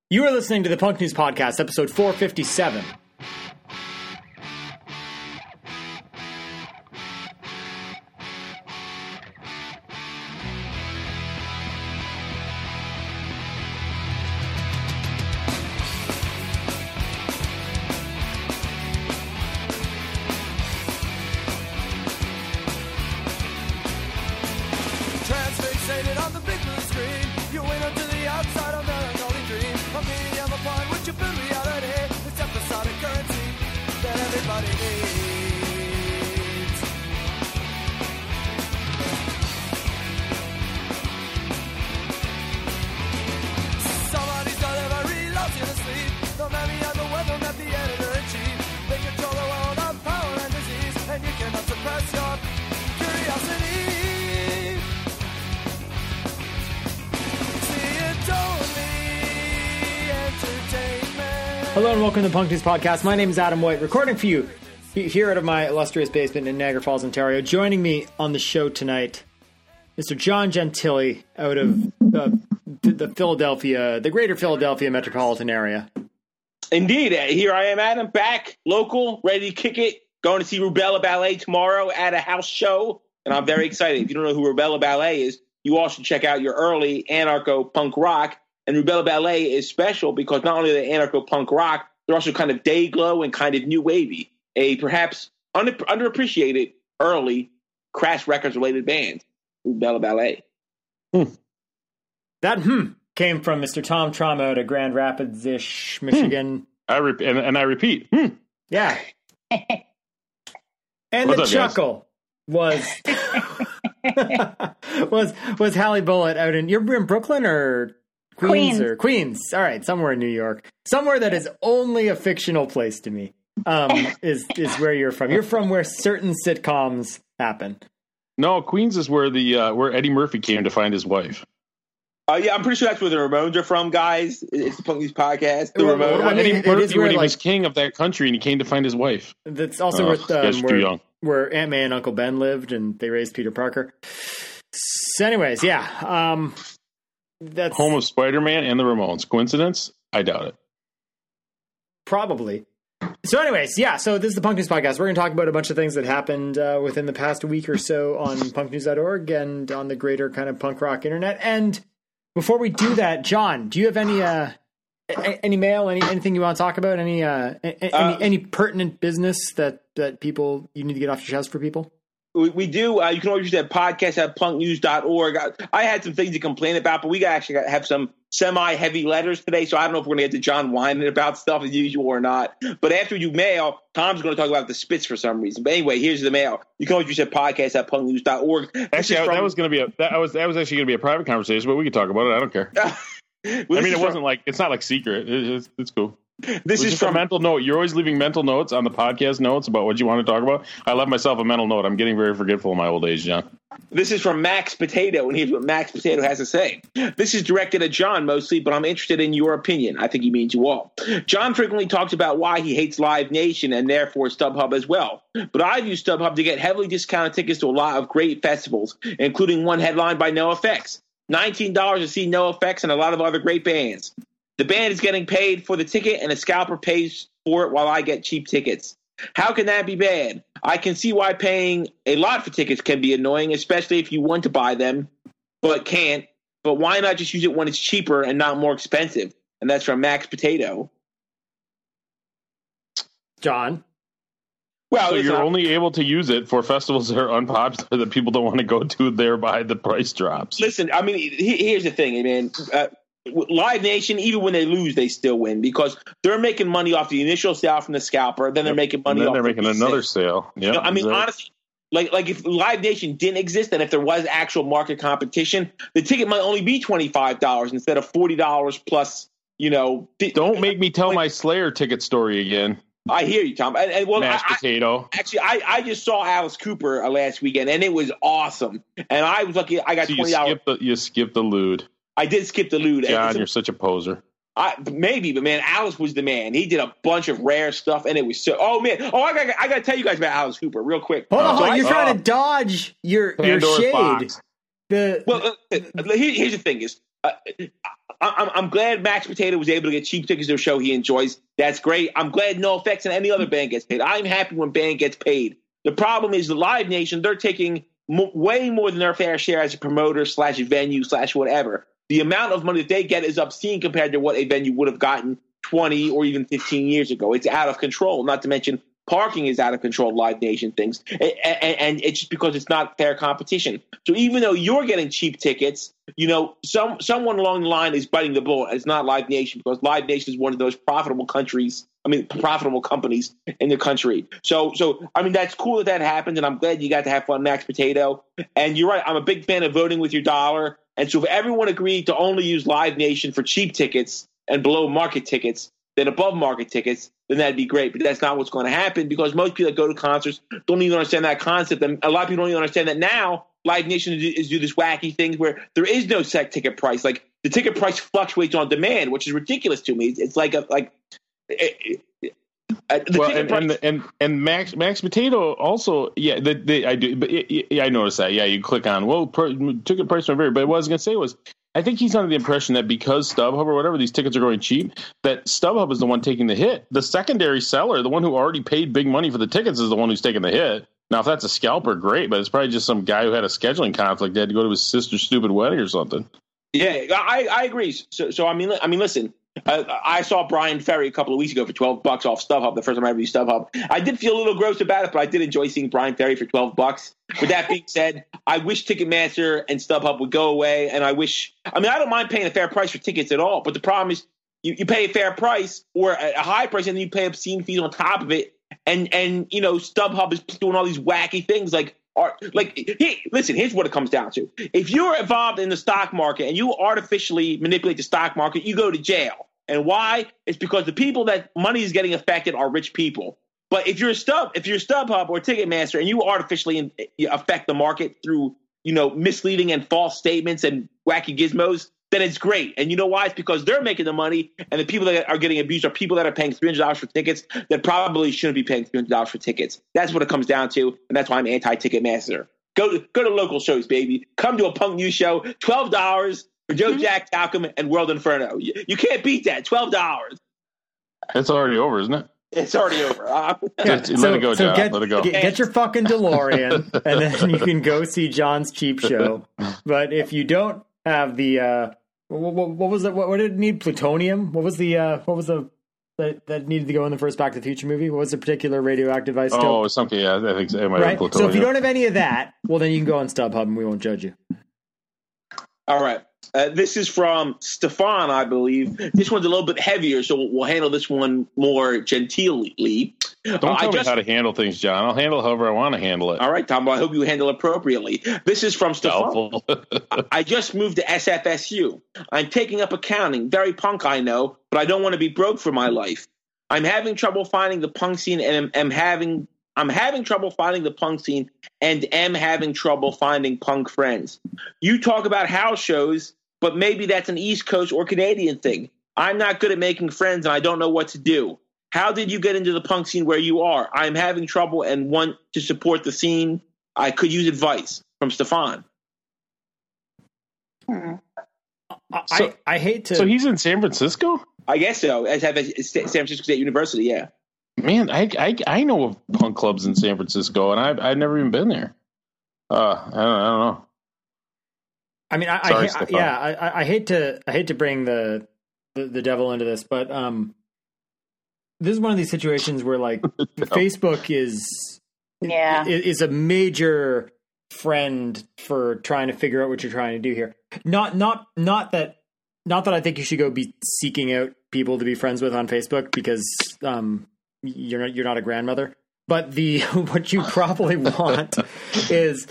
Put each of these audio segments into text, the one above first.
You are listening to the Punk News Podcast, episode 457. Transfixated on the big blue screen, you went up to the outside of melancholy dream. A medium upon which you build reality. It's episodic currency that everybody needs. Somebody's got every love's gonna sleep. The man behind the web will not the editor-in-chief. They control the world of power and disease, and you cannot suppress your curiosity. Hello and welcome to the Punk News Podcast. My name is Adam White, recording for you here out of my illustrious basement in Niagara Falls, Ontario. Joining me on the show tonight, Mr. John Gentili out of the greater Philadelphia metropolitan area. Indeed. Here I am, Adam, back, local, ready to kick it. Going to see Rubella Ballet tomorrow at a house show, and I'm very excited. If you don't know who Rubella Ballet is, you all should check out your early anarcho-punk rock. And Rubella Ballet is special because not only are they anarcho-punk rock, they're also kind of day-glow and kind of new wavy. A perhaps underappreciated early Crash Records-related band, Rubella Ballet. That came from Mr. Tom Trauma out of Grand Rapids-ish, Michigan. I repeat. Yeah. And What's the up, chuckle was was Hallie Bullitt out in... You're in Brooklyn or... Queens. Or Queens. All right, somewhere in New York. Somewhere that is only a fictional place to me is where you're from. You're from where certain sitcoms happen. No, Queens is where where Eddie Murphy came to find his wife. Yeah, I'm pretty sure that's where the Ramones are from, guys. It's the Punk News Podcast. The Ramones. I mean, Eddie Murphy, when he like, was king of that country and he came to find his wife. That's also where Aunt May and Uncle Ben lived and they raised Peter Parker. So anyways, yeah. That's home of Spider-Man and the Ramones. Coincidence? I doubt it. Probably. So anyways, yeah, so this is the Punk News Podcast. We're going to talk about a bunch of things that happened within the past week or so on punknews.org and on the greater kind of punk rock internet. And before we do that, John, do you have any mail, anything you want to talk about? Any pertinent business that people, you need to get off your chest for people? We do. You can always use that podcast at punknews.org. I had some things to complain about, but we actually have some semi-heavy letters today, so I don't know if we're going to get to John whining about stuff as usual or not. But after you mail, Tom's going to talk about the Spits for some reason. But anyway, here's the mail. You can always use that podcast at punknews.org. Actually, that was actually going to be a private conversation, but we can talk about it. I don't care. It's not like secret. It's cool. This is from a mental note. You're always leaving mental notes on the podcast notes about what you want to talk about. I left myself a mental note. I'm getting very forgetful in my old age, John. This is from Max Potato, and here's what Max Potato has to say. This is directed at John mostly, but I'm interested in your opinion. I think he means you all. John frequently talks about why he hates Live Nation and therefore StubHub as well. But I've used StubHub to get heavily discounted tickets to a lot of great festivals, including one headlined by NoFX. $19 to see NoFX and a lot of other great bands. The band is getting paid for the ticket, and a scalper pays for it while I get cheap tickets. How can that be bad? I can see why paying a lot for tickets can be annoying, especially if you want to buy them, but can't. But why not just use it when it's cheaper and not more expensive? And that's from Max Potato. John? Well, so you're only able to use it for festivals that are unpopular that people don't want to go to, thereby the price drops. Listen, I mean, here's the thing, man. Live Nation, even when they lose, they still win because they're making money off the initial sale from the scalper. Then they're making money. Then they're making another sale. Yeah, I mean, honestly, like if Live Nation didn't exist, and if there was actual market competition, the ticket might only be $25 instead of $40 plus. Don't make me tell my Slayer ticket story again. I hear you, Tom. Mashed potato. Actually, I just saw Alice Cooper last weekend, and it was awesome. And I was lucky. I got $20. You skipped the lewd. I did skip the lewd. John, you're such a poser. Maybe, but man, Alice was the man. He did a bunch of rare stuff, and it was so. Oh man! Oh, I got to tell you guys about Alice Cooper real quick. Hold on, you're trying to dodge your shade. Well, here's the thing: is I'm glad Max Potato was able to get cheap tickets to a show he enjoys. That's great. I'm glad NoFX and any other band gets paid. I'm happy when band gets paid. The problem is the Live Nation, they're taking way more than their fair share as a promoter / venue / whatever. The amount of money that they get is obscene compared to what a venue would have gotten 20 or even 15 years ago. It's out of control, not to mention parking is out of control, Live Nation things. And it's just because it's not fair competition. So even though you're getting cheap tickets, someone along the line is biting the bullet. It's not Live Nation, because Live Nation is one of those profitable companies in the country. So that's cool that happened, and I'm glad you got to have fun, Max Potato. And you're right, I'm a big fan of voting with your dollar. And so if everyone agreed to only use Live Nation for cheap tickets and below market tickets than above market tickets, then that'd be great. But that's not what's going to happen, because most people that go to concerts don't even understand that concept. And a lot of people don't even understand that now Live Nation is do this wacky thing where there is no set ticket price. Like, the ticket price fluctuates on demand, which is ridiculous to me. It's and Max Potato also, yeah, I do, but I noticed that. Yeah, you click on ticket price may vary, but what I was going to say was, I think he's under the impression that because StubHub or whatever, these tickets are going cheap, that StubHub is the one taking the hit. The secondary seller, the one who already paid big money for the tickets, is the one who's taking the hit. Now, if that's a scalper, great, but it's probably just some guy who had a scheduling conflict that had to go to his sister's stupid wedding or something. Yeah, I agree. So I mean, listen. I saw Brian Ferry a couple of weeks ago for $12 off StubHub. The first time I ever used StubHub, I did feel a little gross about it, but I did enjoy seeing Brian Ferry for $12. With that being said, I wish Ticketmaster and StubHub would go away, and I don't mind paying a fair price for tickets at all. But the problem is, you pay a fair price or a high price, and then you pay obscene fees on top of it. And StubHub is doing all these wacky things listen, here's what it comes down to. If you're involved in the stock market and you artificially manipulate the stock market, you go to jail. And why? It's because the people that money is getting affected are rich people. But if you're StubHub or Ticketmaster and you artificially affect the market through, misleading and false statements and wacky gizmos, then it's great. And you know why? It's because they're making the money, and the people that are getting abused are people that are paying $300 for tickets that probably shouldn't be paying $300 for tickets. That's what it comes down to, and that's why I'm anti-Ticketmaster. Go to local shows, baby. Come to a punk news show, $12 for Joe Jack Talcum and World Inferno. You can't beat that, $12. It's already over, isn't it? It's already over. Let it go, John. Let it go. Get your fucking DeLorean, and then you can go see John's cheap show. But if you don't have the what was it? What did it need? Plutonium? What was the that needed to go in the first Back to the Future movie? What was the particular radioactive isotope? Oh, something. Yeah, I think so. It might have been plutonium. So if you don't have any of that, well, then you can go on StubHub, and we won't judge you. All right. This is from Stefan, I believe. This one's a little bit heavier, so we'll handle this one more genteelly. Don't tell me how to handle things, John. I'll handle however I want to handle it. All right, Tom. Well, I hope you handle it appropriately. This is from Stefan. I just moved to SFSU. I'm taking up accounting. Very punk, I know, but I don't want to be broke for my life. I'm having trouble finding the punk scene, and I'm having trouble finding the punk scene, and am having trouble finding punk friends. You talk about house shows, but maybe that's an East Coast or Canadian thing. I'm not good at making friends, and I don't know what to do. How did you get into the punk scene where you are? I'm having trouble and want to support the scene. I could use advice. From Stefan. I hate to... So he's in San Francisco? I guess so. San Francisco State University, yeah. Man, I know of punk clubs in San Francisco, and I've never even been there. I don't know. I mean, I hate to bring the devil into this, but this is one of these situations where Facebook is a major friend for trying to figure out what you're trying to do here. Not that I think you should go be seeking out people to be friends with on Facebook because you're not a grandmother. But what you probably want is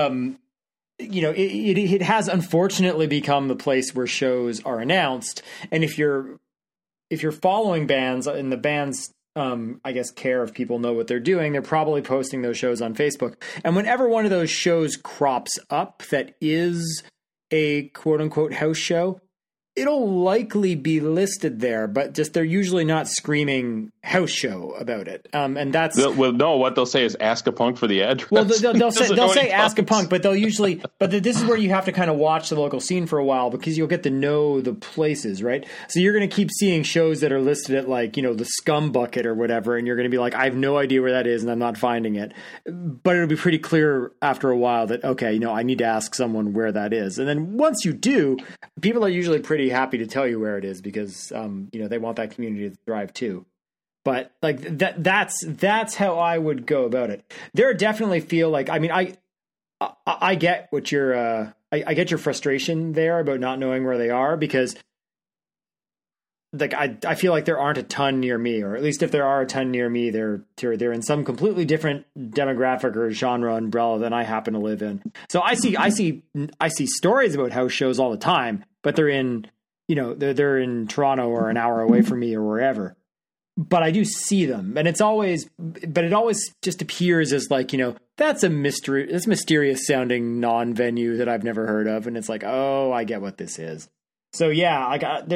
it has unfortunately become the place where shows are announced, and if you're following bands and the bands I guess care if people know what they're doing, they're probably posting those shows on Facebook. And whenever one of those shows crops up that is a quote unquote house show, it'll likely be listed there, but just they're usually not screaming house show about it. And that's what they'll say is ask a punk for the address. well, they'll say ask a punk, but they'll usually this is where you have to kind of watch the local scene for a while because you'll get to know the places, right? So you're going to keep seeing shows that are listed at like, you know, the Scum Bucket or whatever, and you're going to be like, I have no idea where that is, and I'm not finding it. But it'll be pretty clear after a while that okay, you know, I need to ask someone where that is, and then once you do, people are usually pretty happy to tell you where it is because you know, they want that community to thrive too. But like that's how I would go about it. There definitely feel like, I mean, I get what your I get your frustration there about not knowing where they are because like I feel like there aren't a ton near me, or at least if there are a ton near me, they're in some completely different demographic or genre umbrella than I happen to live in. So I see stories about house shows all the time, but they're in, you know, they're in Toronto or an hour away from me or wherever. But I do see them, and it always just appears as like, you know, that's a mystery. It's mysterious sounding non-venue that I've never heard of, and it's like, oh, I get what this is. So yeah,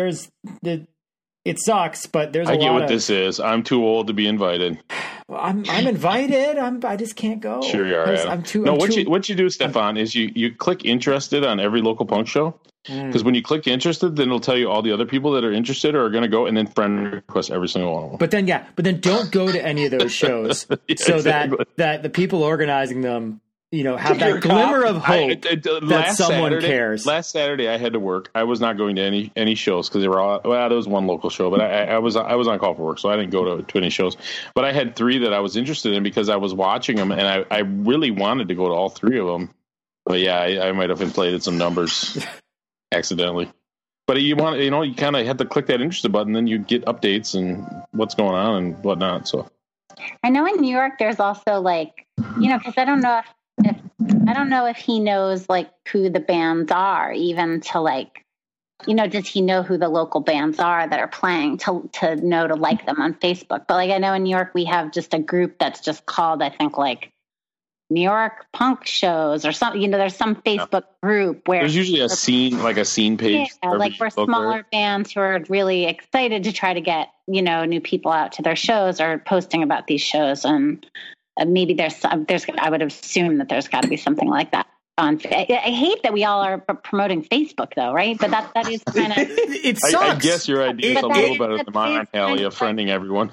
it sucks, but there's I get what this is. I'm too old to be invited. Well, I'm invited. I just can't go. Sure you are. I'm too. What you do, Stefan, is you click interested on every local punk show. Because when you click interested, then it'll tell you all the other people that are interested or are going to go, and then friend request every single one of them. But then don't go to any of those shows so exactly. that the people organizing them, you know, have that glimmer of hope that someone cares. Last Saturday, I had to work. I was not going to any shows because they were all. Well, there was one local show, but I was on call for work, so I didn't go to any shows. But I had 3 that I was interested in because I was watching them, and I really wanted to go to all 3 of them. But yeah, I might have inflated some numbers. Accidentally, but you kind of have to click that interested button, then you get updates and what's going on and whatnot. So I know in New York there's also like, you know, because I don't know if he knows like who the bands are, even to like, you know, does he know who the local bands are that are playing to know to like them on Facebook? But like I know in New York we have just a group that's just called, I think, like New York punk shows or something, you know, there's some Facebook group where there's usually a scene page. Yeah, like for smaller bands who are really excited to try to get, you know, new people out to their shows or posting about these shows. And maybe I would assume that there's got to be something like that. I hate that we all are promoting Facebook though, right? But that is kind of it sucks. I guess your idea is a little better than mine, Hallie, of friending everyone.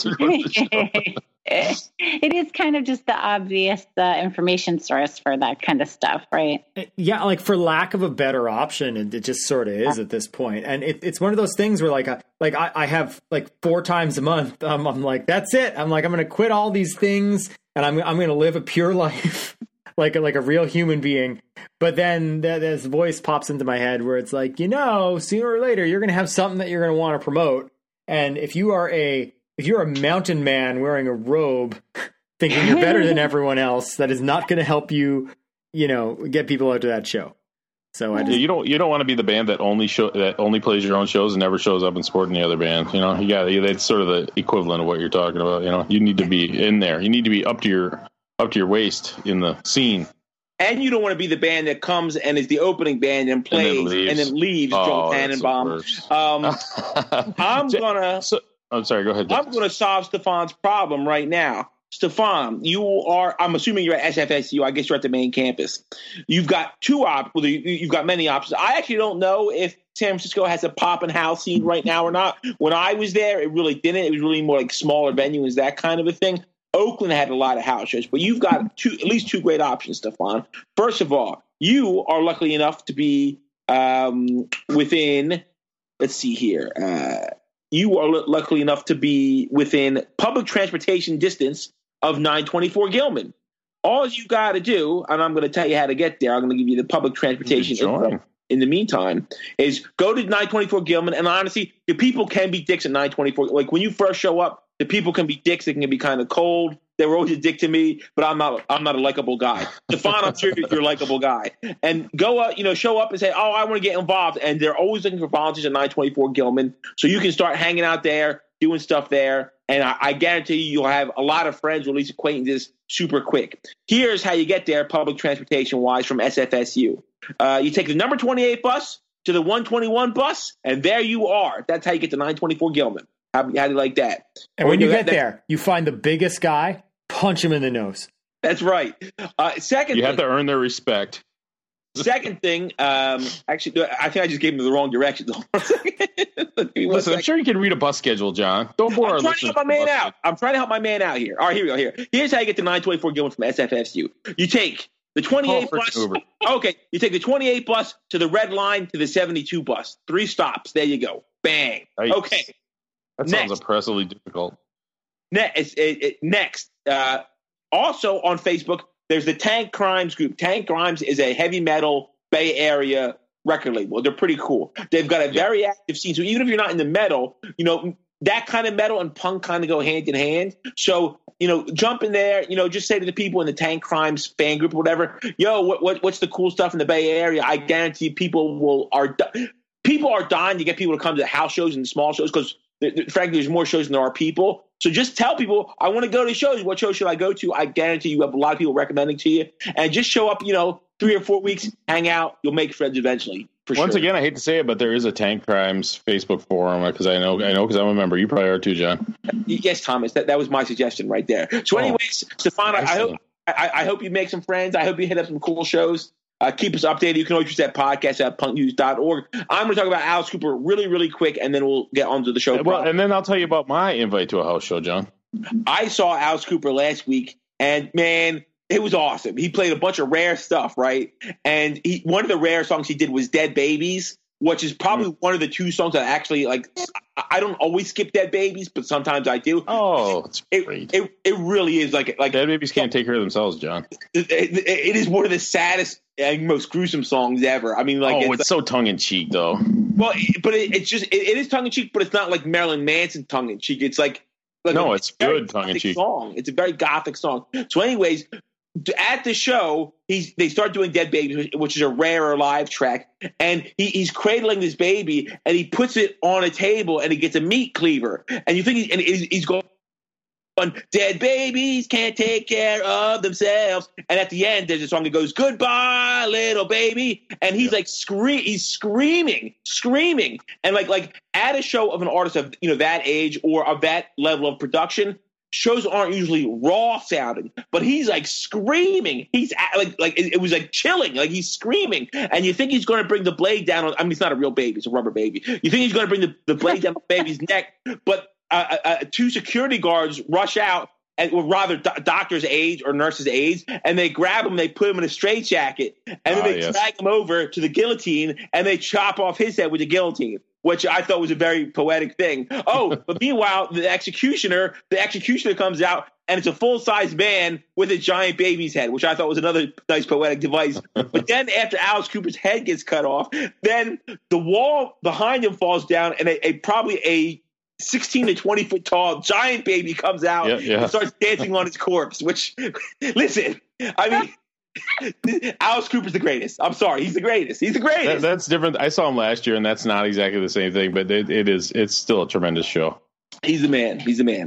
It is kind of just the obvious information source for that kind of stuff, right? Yeah, like for lack of a better option, it just sort of is at this point. And it's one of those things where I have like 4 times a month, I'm like, that's it. I'm like, I'm going to quit all these things and I'm going to live a pure life. like a real human being. But then this voice pops into my head where it's like, you know, sooner or later you're going to have something that you're going to want to promote. And if you're a mountain man wearing a robe thinking you're better than everyone else, that is not going to help you, you know, get people out to that show. So you don't want to be the band that only plays your own shows and never shows up and support any other band. You know, that's sort of the equivalent of what you're talking about. You know, you need to be in there. You need to be up to your waist in the scene. And you don't want to be the band that comes and is the opening band and plays and then leaves Joel Tannenbaum. I'm sorry, go ahead. I'm going to solve Stefan's problem right now. Stefan, I'm assuming you're at SFSU. I guess you're at the main campus. You've got you've got many options. I actually don't know if San Francisco has a pop and house scene right now or not. When I was there, it really didn't. It was really more like smaller venues, that kind of a thing. Oakland had a lot of house shows, but you've got at least 2 great options, Stefan. First of all, you are lucky enough to be within, let's see here, you are lucky enough to be within public transportation distance of 924 Gilman. All you got to do, and I'm going to tell you how to get there, I'm going to give you the public transportation info in the meantime, is go to 924 Gilman, and honestly, the people can be dicks at 924. Like when you first show up, the people can be dicks. They can be kind of cold. They were always a dick to me, but I'm not a likable guy. Stefan, I'm sure you're a likable guy. And go up, show up and say, oh, I want to get involved. And they're always looking for volunteers at 924 Gilman. So you can start hanging out there, doing stuff there. And I guarantee you'll have a lot of friends or at least acquaintances super quick. Here's how you get there public transportation-wise from SFSU. You take the number 28 bus to the 121 bus, and there you are. That's how you get to 924 Gilman. How do you like that? And Or, when you know, get there, you find the biggest guy, punch him in the nose. That's right. Second You thing, have to earn their respect. Second thing, actually, I think I just gave him the wrong direction. Listen, I'm sure you can read a bus schedule, John. Don't bore our I'm trying to listeners. help my man out. I'm trying to help my man out here. All right, here we go. Here's how you get to 924 Gilman from SFSU. You take the 28 Call bus. for Uber. Okay, you take the 28 bus to the Red Line to the 72 bus. 3 stops. There you go. Bang. Nice. Okay. That sounds Next. oppressively difficult. Next. Also on Facebook, there's the Tank Crimes group. Tank Crimes is a heavy metal Bay Area record label. They're pretty cool. They've got a very active scene. So even if you're not in the metal, you know, that kind of metal and punk kind of go hand in hand. So, you know, jump in there, you know, just say to the people in the Tank Crimes fan group or whatever, yo, what's the cool stuff in the Bay Area? I guarantee people are dying to get people to come to the house shows and small shows because, frankly, there's more shows than there are people. So just tell people, I want to go to shows. What show should I go to? I guarantee you have a lot of people recommending to you. And just show up, you know, 3 or 4 weeks, hang out. You'll make friends eventually. Once again, I hate to say it, but there is a Tank Crimes Facebook forum because I know because I'm a member. You probably are too, John. Yes, Thomas. That was my suggestion right there. So, anyways, Stefan, I hope you make some friends. I hope you hit up some cool shows. Keep us updated. You can always use that podcast at punknews.org. I'm going to talk about Alice Cooper really, really quick, and then we'll get on to the show. Well, and then I'll tell you about my invite to a house show, John. I saw Alice Cooper last week, and, man, it was awesome. He played a bunch of rare stuff, right? And one of the rare songs he did was Dead Babies, which is probably one of the 2 songs that actually, like, I don't always skip Dead Babies, but sometimes I do. Oh, it's great. It really is like Dead Babies can't take care of themselves, John. It is one of the saddest and most gruesome songs ever. I mean, like, it's so tongue in cheek, though. Well, but it's just it is tongue in cheek, but it's not like Marilyn Manson tongue in cheek. It's like no, it's good tongue in cheek song. It's a very gothic song. So, anyways, at the show, they start doing Dead Babies, which is a rarer live track, and he's cradling this baby, and he puts it on a table, and he gets a meat cleaver, and you think he's going, Dead babies can't take care of themselves, and at the end, there's a song that goes, "Goodbye, little baby," and he's like he's screaming, and like at a show of an artist of that age or of that level of production. Shows aren't usually raw sounding, but he's like screaming. He's like it was like chilling. Like he's screaming, and you think he's going to bring the blade down on. I mean, it's not a real baby; it's a rubber baby. You think he's going to bring the blade down the baby's neck, but 2 security guards rush out, or rather, doctor's aides or nurses' aides, and they grab him. They put him in a straitjacket, and then they drag him over to the guillotine, and they chop off his head with the guillotine. Which I thought was a very poetic thing. Oh, but meanwhile, the executioner comes out, and it's a full-size man with a giant baby's head, which I thought was another nice poetic device. But then after Alice Cooper's head gets cut off, then the wall behind him falls down, and probably a 16 to 20 foot tall giant baby comes out and starts dancing on his corpse, which, listen, I mean, Alice Cooper's the greatest. I'm sorry. He's the greatest. That's different. I saw him last year, and that's not exactly the same thing, but it's still a tremendous show. He's the man.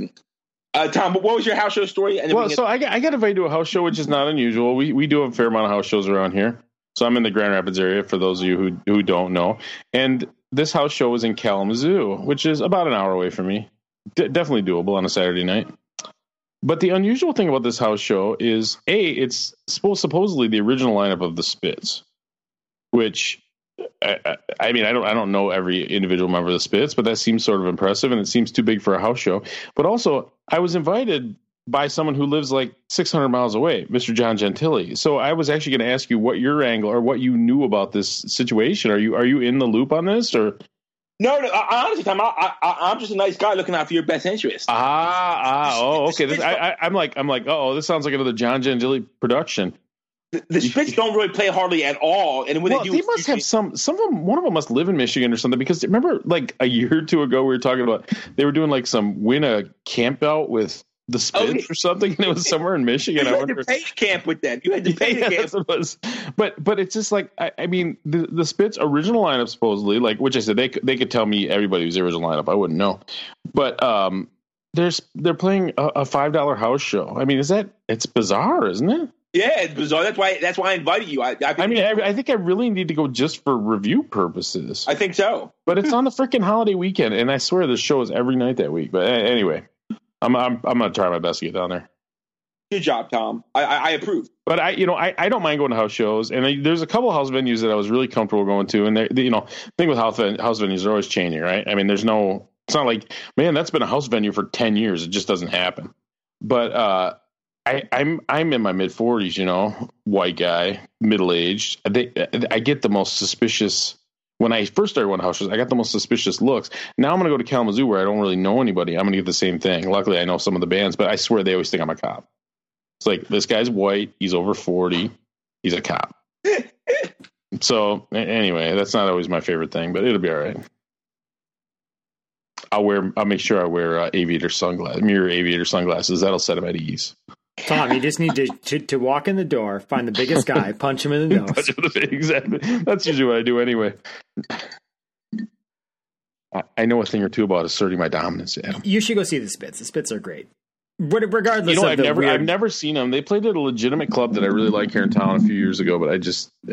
Tom, what was your house show story? I got invited to a house show, which is not unusual. We do have a fair amount of house shows around here. So I'm in the Grand Rapids area, for those of you who don't know. And this house show was in Kalamazoo, which is about an hour away from me. Definitely doable on a Saturday night. But the unusual thing about this house show is, it's supposedly the original lineup of the Spits, which, I mean, I don't know every individual member of the Spits, but that seems sort of impressive, and it seems too big for a house show. But also, I was invited by someone who lives like 600 miles away, Mr. John Gentili. So I was actually going to ask you what your angle or what you knew about this situation. Are you in the loop on this, or? No, honestly, Tom, I'm just a nice guy looking out for your best interest. Okay. I'm like, this sounds like another John Gentili production. The Spits don't really play hardly at all, and when they must have some of them. One of them must live in Michigan or something. Because remember, like a year or two ago, we were talking about they were doing like some win a camp out with the Spits or something, and it was somewhere in Michigan. You had to pay camp with them. You had to pay the camp. That's what it was. But it's just like I mean the Spits original lineup supposedly, like, which I said they could tell me everybody who's the original lineup. I wouldn't know, but they're playing a $5 house show. I mean, it's bizarre, isn't it? Yeah, it's bizarre. That's why I invited you. I think I really need to go just for review purposes. I think so. But it's on the freaking holiday weekend, and I swear the show is every night that week. But anyway, I'm gonna try my best to get down there. Good job, Tom. I approve. But I don't mind going to house shows, and there's a couple of house venues that I was really comfortable going to, and the thing with house venues, they're always changing, right? I mean, it's not like, man, that's been a house venue for 10 years. It just doesn't happen. But I'm in my mid 40s, white guy, middle aged. I get the most suspicious. When I first started going to house shows, I got the most suspicious looks. Now I'm going to go to Kalamazoo where I don't really know anybody. I'm going to get the same thing. Luckily, I know some of the bands, but I swear they always think I'm a cop. It's like, this guy's white. He's over 40. He's a cop. So anyway, that's not always my favorite thing, but it'll be all right. I'll make sure I wear mirror aviator sunglasses. That'll set him at ease. Tom, you just need to walk in the door, find the biggest guy, punch him in the nose. Exactly. That's usually what I do anyway. I know a thing or two about asserting my dominance, Adam. You should go see the Spits. The Spits are great. Regardless of I've never seen them. They played at a legitimate club that I really like here in town a few years ago, but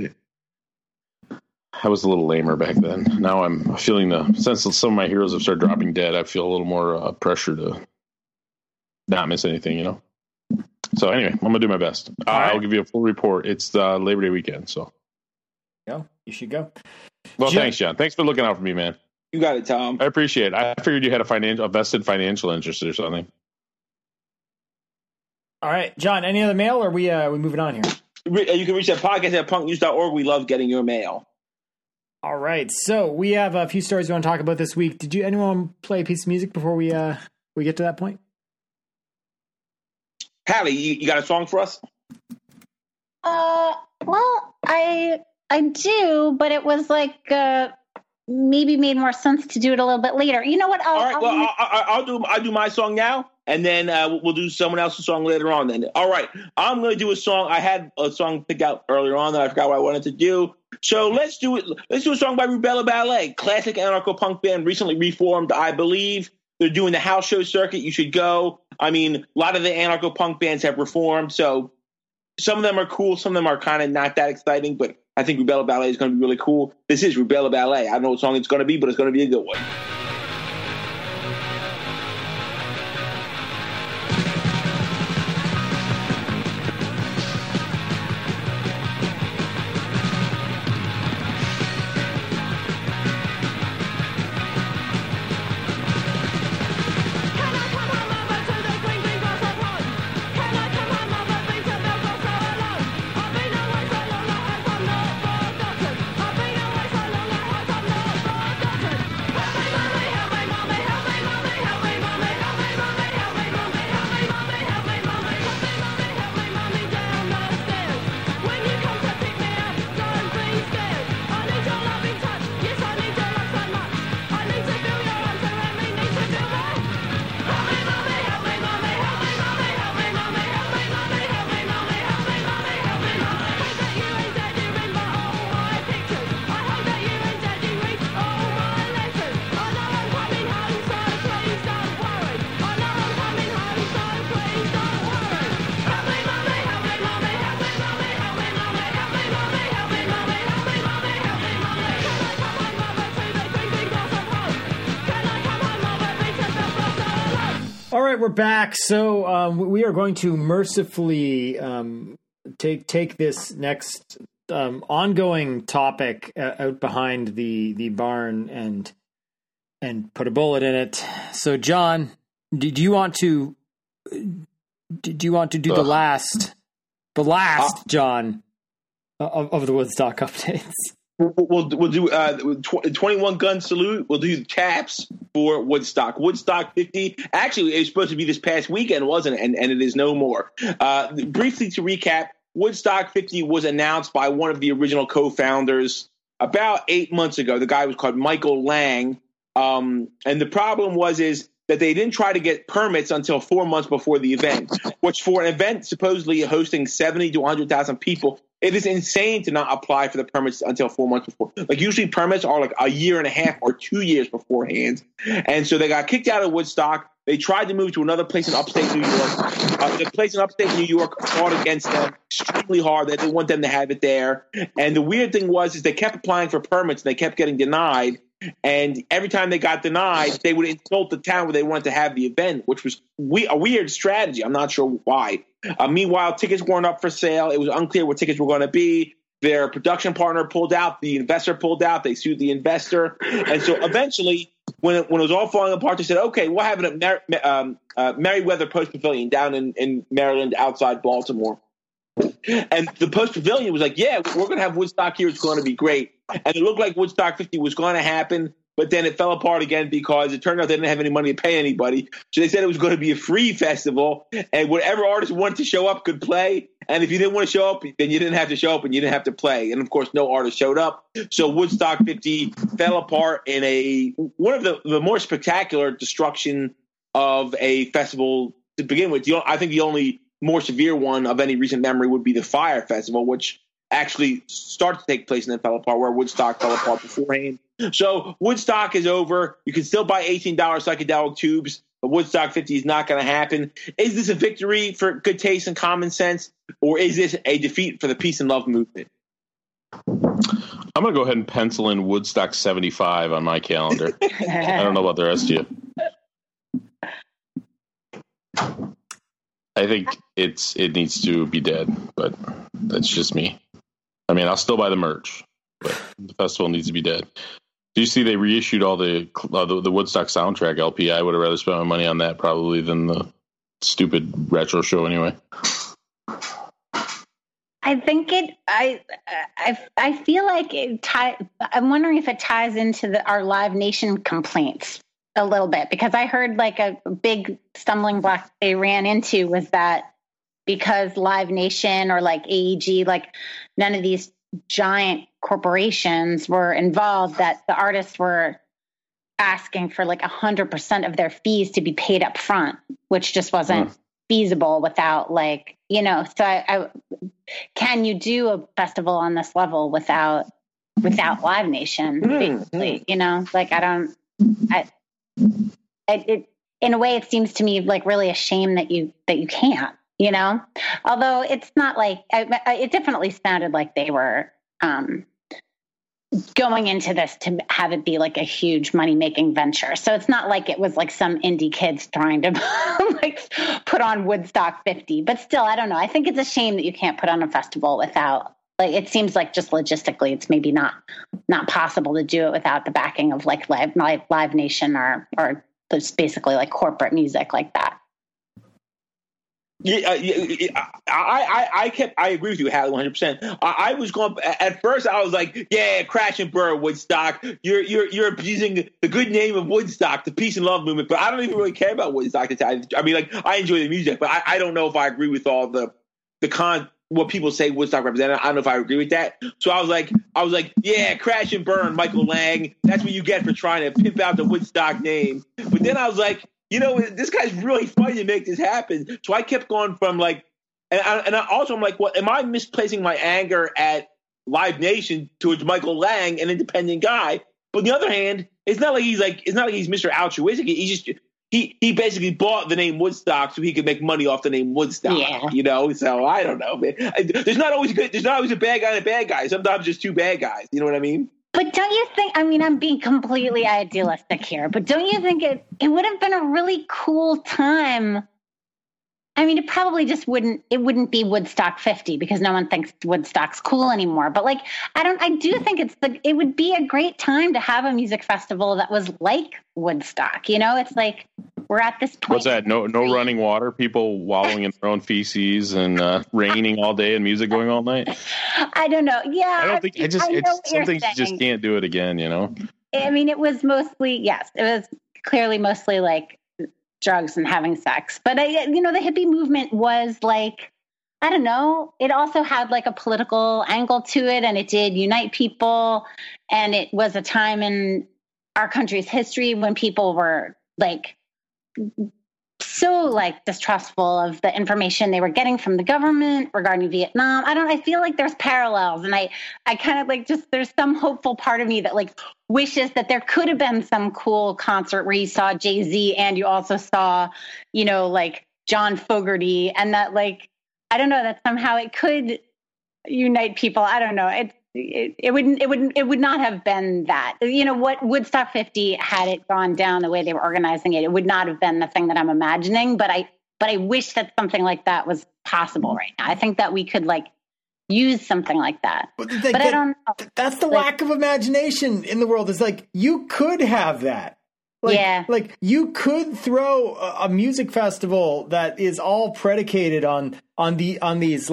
I was a little lamer back then. Now I'm feeling since some of my heroes have started dropping dead, I feel a little more pressure to not miss anything, So anyway, I'm gonna do my best. I'll give you a full report. It's Labor Day weekend, so you should go. Well, thanks, John. Thanks for looking out for me, man. You got it, Tom. I appreciate it. I figured you had a vested financial interest or something. All right, John, any other mail, or we moving on here? You can reach that podcast at punknews.org. We love getting your mail. All right, so we have a few stories we want to talk about this week. Did anyone play a piece of music before we get to that point? Hallie, you got a song for us? Well, I do, but it was like maybe made more sense to do it a little bit later. You know what? I'll do my song now, and then we'll do someone else's song later on. Then, all right, I'm going to do a song. I had a song picked out earlier on that I forgot what I wanted to do. So let's do it. Let's do a song by Rubella Ballet, classic anarcho-punk band, recently reformed, I believe. They're doing the house show circuit. You should go. I mean, a lot of the anarcho-punk bands have reformed, so some of them are cool. Some of them are kind of not that exciting, but I think Rubella Ballet is going to be really cool. This is Rubella Ballet. I don't know what song it's going to be, but it's going to be a good one. All right, we're back. So we are going to mercifully take this next ongoing topic out behind the barn and put a bullet in it. So, John, do you want to do the last John of the Woodstock updates? We'll do 21 gun salute. We'll do taps for Woodstock. Woodstock 50. Actually, it was supposed to be this past weekend, wasn't it? And it is no more. Briefly to recap, Woodstock 50 was announced by one of the original co-founders about 8 months ago. The guy was called Michael Lang. And the problem is that they didn't try to get permits until 4 months before the event, which for an event supposedly hosting 70 to 100,000 people, it is insane to not apply for the permits until 4 months before. Like, usually permits are like a year and a half or 2 years beforehand. And so they got kicked out of Woodstock. They tried to move to another place in upstate New York. The place in upstate New York fought against them extremely hard. They didn't want them to have it there. And the weird thing is they kept applying for permits and they kept getting denied. And every time they got denied, they would insult the town where they wanted to have the event, which was a weird strategy. I'm not sure why. Meanwhile, tickets weren't up for sale. It was unclear what tickets were going to be. Their production partner pulled out. The investor pulled out. They sued the investor. And so eventually, when it was all falling apart, they said, okay, we'll have it at Merriweather Post Pavilion down in Maryland outside Baltimore. And the Post Pavilion was like, yeah, we're going to have Woodstock here. It's going to be great. And it looked like Woodstock 50 was going to happen, but then it fell apart again because it turned out they didn't have any money to pay anybody. So they said it was going to be a free festival, and whatever artist wanted to show up could play. And if you didn't want to show up, then you didn't have to show up and you didn't have to play. And, of course, no artist showed up. So Woodstock 50 fell apart in one of the more spectacular destruction of a festival to begin with. I think the only more severe one of any recent memory would be the Fire Festival, which actually started to take place and then fell apart, where Woodstock fell apart beforehand. So Woodstock is over. You can still buy $18 psychedelic tubes, but Woodstock 50 is not going to happen. Is this a victory for good taste and common sense, or is this a defeat for the peace and love movement? I'm going to go ahead and pencil in Woodstock 75 on my calendar. I don't know about the rest of you. I think it needs to be dead, but that's just me. I mean, I'll still buy the merch, but the festival needs to be dead. Do you see they reissued all the Woodstock soundtrack LP? I would have rather spent my money on that probably than the stupid retro show anyway. I think I feel like I'm wondering if it ties into our Live Nation complaints a little bit, because I heard like a big stumbling block they ran into was that because Live Nation or like AEG, like none of these giant corporations were involved, that the artists were asking for like 100% of their fees to be paid up front, which just wasn't feasible without so can you do a festival on this level without Live Nation, basically, in a way, it seems to me like really a shame that you can't, although it's not like it definitely sounded like they were going into this to have it be like a huge money making venture. So it's not like it was like some indie kids trying to like put on Woodstock 50, but still, I don't know. I think it's a shame that you can't put on a festival without, like, it seems like just logistically, it's maybe not possible to do it without the backing of like Live Nation or just basically like corporate music like that. Yeah, I agree with you, Hallie, 100%. I was going at first. I was like, "Yeah, crash and burn, Woodstock. You're abusing the good name of Woodstock, the peace and love movement." But I don't even really care about Woodstock. I mean, like, I enjoy the music, but I don't know if I agree with all the what people say Woodstock represented. I don't know if I agree with that. So I was like, "Yeah, crash and burn, Michael Lang. That's what you get for trying to pimp out the Woodstock name." But then I was like, this guy's really funny to make this happen. So I kept going from like, and I'm like, well, am I misplacing my anger at Live Nation towards Michael Lang, an independent guy? But on the other hand, it's not like he's Mr. Altruistic. He basically bought the name Woodstock so he could make money off the name Woodstock. Yeah. So I don't know, man. There's not always a bad guy and a bad guy. Sometimes just two bad guys. You know what I mean? But don't you think, I mean, I'm being completely idealistic here, but don't you think it would have been a really cool time? I mean, it probably just wouldn't be Woodstock 50 because no one thinks Woodstock's cool anymore. But like, I do think it would be a great time to have a music festival that was like Woodstock. It's like, we're at this point. What's that? No running water, people wallowing in their own feces, and raining all day and music going all night. I don't know. Yeah. I don't think it's some things you just can't do it again, I mean, it was mostly, yes, it was clearly mostly like drugs and having sex. But the hippie movement was like, I don't know, it also had like a political angle to it, and it did unite people. And it was a time in our country's history when people were like so like distrustful of the information they were getting from the government regarding Vietnam. I feel like there's parallels, and I kind of like, just there's some hopeful part of me that like wishes that there could have been some cool concert where you saw Jay-Z and you also saw, you know, like John Fogerty, and that like, I don't know, that somehow it could unite people. I don't know. It would not have been that. You know, what Woodstock 50, had it gone down the way they were organizing it, it would not have been the thing that I'm imagining. But I wish that something like that was possible right now. I think that we could like use something like that. But I don't know. That's the lack of imagination in the world. Is like, you could have that. Like you could throw a music festival that is all predicated on these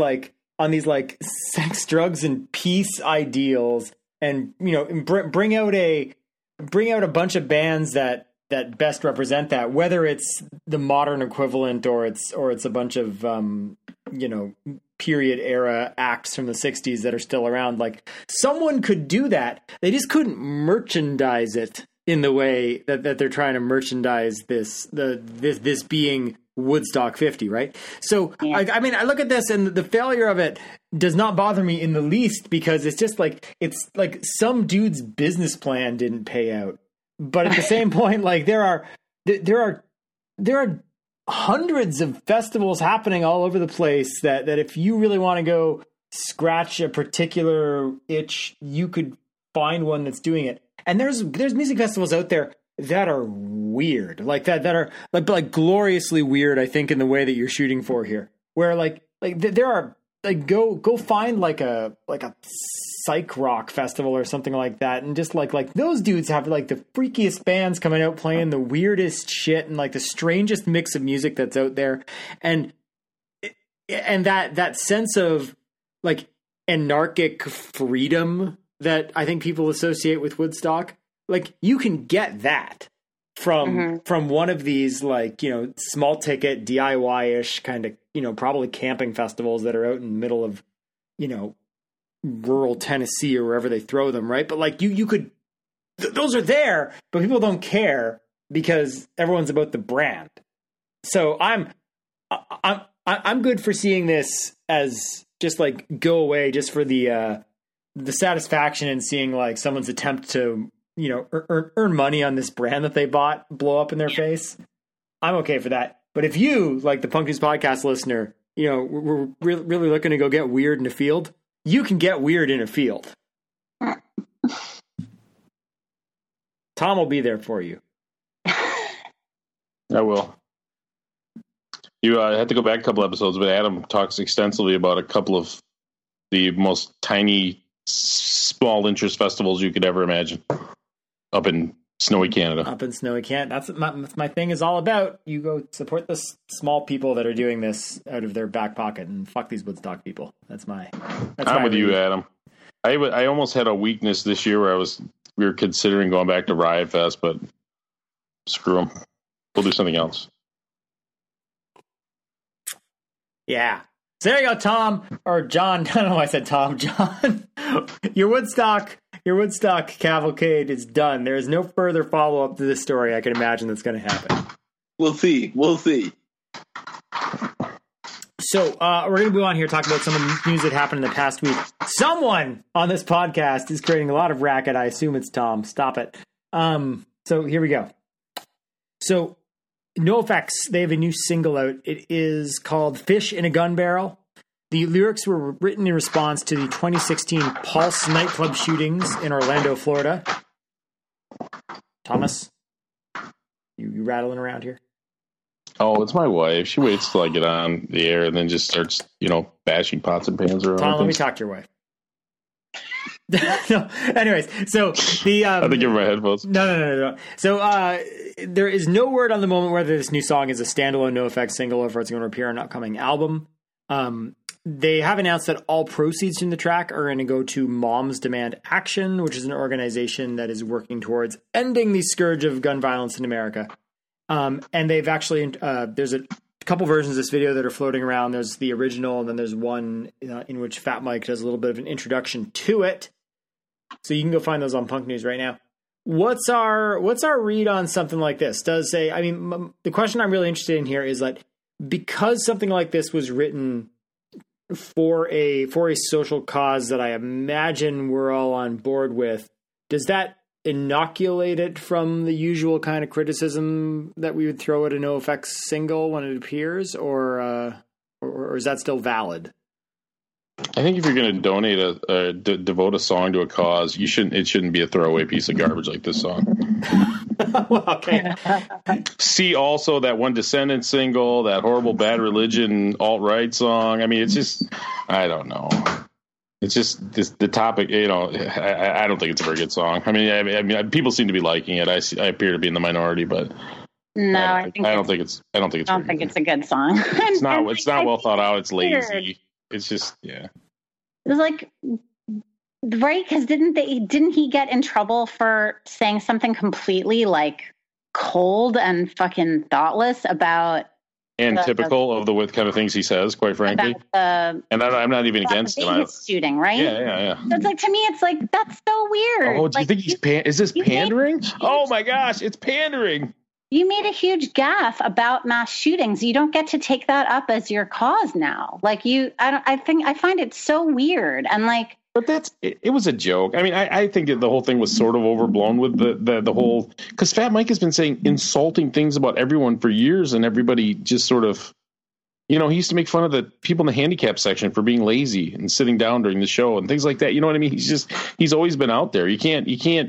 sex, drugs, and peace ideals, and you know, bring out a bunch of bands that best represent that, whether it's the modern equivalent or it's a bunch of you know, period era acts from the 60s that are still around. Like, someone could do that. They just couldn't merchandise it in the way that they're trying to merchandise this being Woodstock 50, right? So, yeah. I mean, I look at this, and the failure of it does not bother me in the least, because it's like some dude's business plan didn't pay out. But at the same point, like, there are hundreds of festivals happening all over the place that if you really want to go scratch a particular itch, you could find one that's doing it. And there's music festivals out there that are weird, like that are like gloriously weird, I think, in the way that you're shooting for here, where like there are, like, go find like a psych rock festival or something like that, and just like those dudes have like the freakiest bands coming out playing the weirdest shit and like the strangest mix of music that's out there, and that sense of like anarchic freedom that I think people associate with Woodstock. Like, you can get that from one of these, like, you know, small ticket DIY-ish kind of, you know, probably camping festivals that are out in the middle of, you know, rural Tennessee or wherever they throw them, right? But like, you could, those are there, but people don't care because everyone's about the brand. So I'm good for seeing this as just like go away, just for the satisfaction in seeing like someone's attempt to, you know, earn money on this brand that they bought blow up in their face. I'm okay for that. But if you, like the Punk News Podcast listener, you know, we're really looking to go get weird in a field, you can get weird in a field. Tom will be there for you. I will. You had to go back a couple episodes, but Adam talks extensively about a couple of the most tiny, small interest festivals you could ever imagine up in snowy Canada. Up in snowy Canada. That's my thing is all about. You go support the small people that are doing this out of their back pocket, and fuck these Woodstock people. I'm with you, Adam. I almost had a weakness this year where we were considering going back to Riot Fest, but screw them. We'll do something else. Yeah. So there you go, Tom, or John. I don't know why I said Tom. John, your Woodstock cavalcade is done. There is no further follow-up to this story I can imagine that's going to happen. We'll see. So we're going to move on here, talk about some of the news that happened in the past week. Someone on this podcast is creating a lot of racket. I assume it's Tom. Stop it. So here we go. So NoFX, they have a new single out. It is called Fish in a Gun Barrel. The lyrics were written in response to the 2016 Pulse nightclub shootings in Orlando, Florida. Thomas, you rattling around here? Oh, it's my wife. She waits till I get on the air and then just starts, you know, bashing pots and pans around. Tom, let me talk to your wife. No, anyways, so the I think you're my headphones. No. So there is no word on the moment whether this new song is a standalone NoFX single or if it's going to appear on an upcoming album. They have announced that all proceeds from the track are going to go to Moms Demand Action, which is an organization that is working towards ending the scourge of gun violence in America. And they've actually there's a couple versions of this video that are floating around. There's the original, and then there's one in which Fat Mike does a little bit of an introduction to it. So you can go find those on Punk News right now. what's our read on something like this? The question I'm really interested in here is that because something like this was written for a social cause that I imagine we're all on board with, does that inoculate it from the usual kind of criticism that we would throw at a NoFX single when it appears, or is that still valid? I think if you're going to donate devote a song to a cause, it shouldn't be a throwaway piece of garbage like this song. Well, okay. See also that one Descendants single, that horrible Bad Religion alt-right song. I mean, it's just, I don't know. It's just the topic, I don't think it's a very good song. I mean, people seem to be liking it. I appear to be in the minority, but no, I don't think it's I don't think it's a good song. It's not well thought out. It's lazy. It's just, yeah. It was like, right? Because didn't he get in trouble for saying something completely like cold and fucking thoughtless about and typical of the kind of things he says, quite frankly. And I'm not even against him. Shooting, right? Yeah. So it's like, to me, it's like, that's so weird. Oh, do you think is this pandering? Oh my gosh, it's pandering. You made a huge gaffe about mass shootings. You don't get to take that up as your cause now. Like I find it so weird. And like, but it was a joke. I mean, I think the whole thing was sort of overblown with the whole, because Fat Mike has been saying insulting things about everyone for years, and everybody just sort of, he used to make fun of the people in the handicap section for being lazy and sitting down during the show and things like that. You know what I mean? He's always been out there. You can't,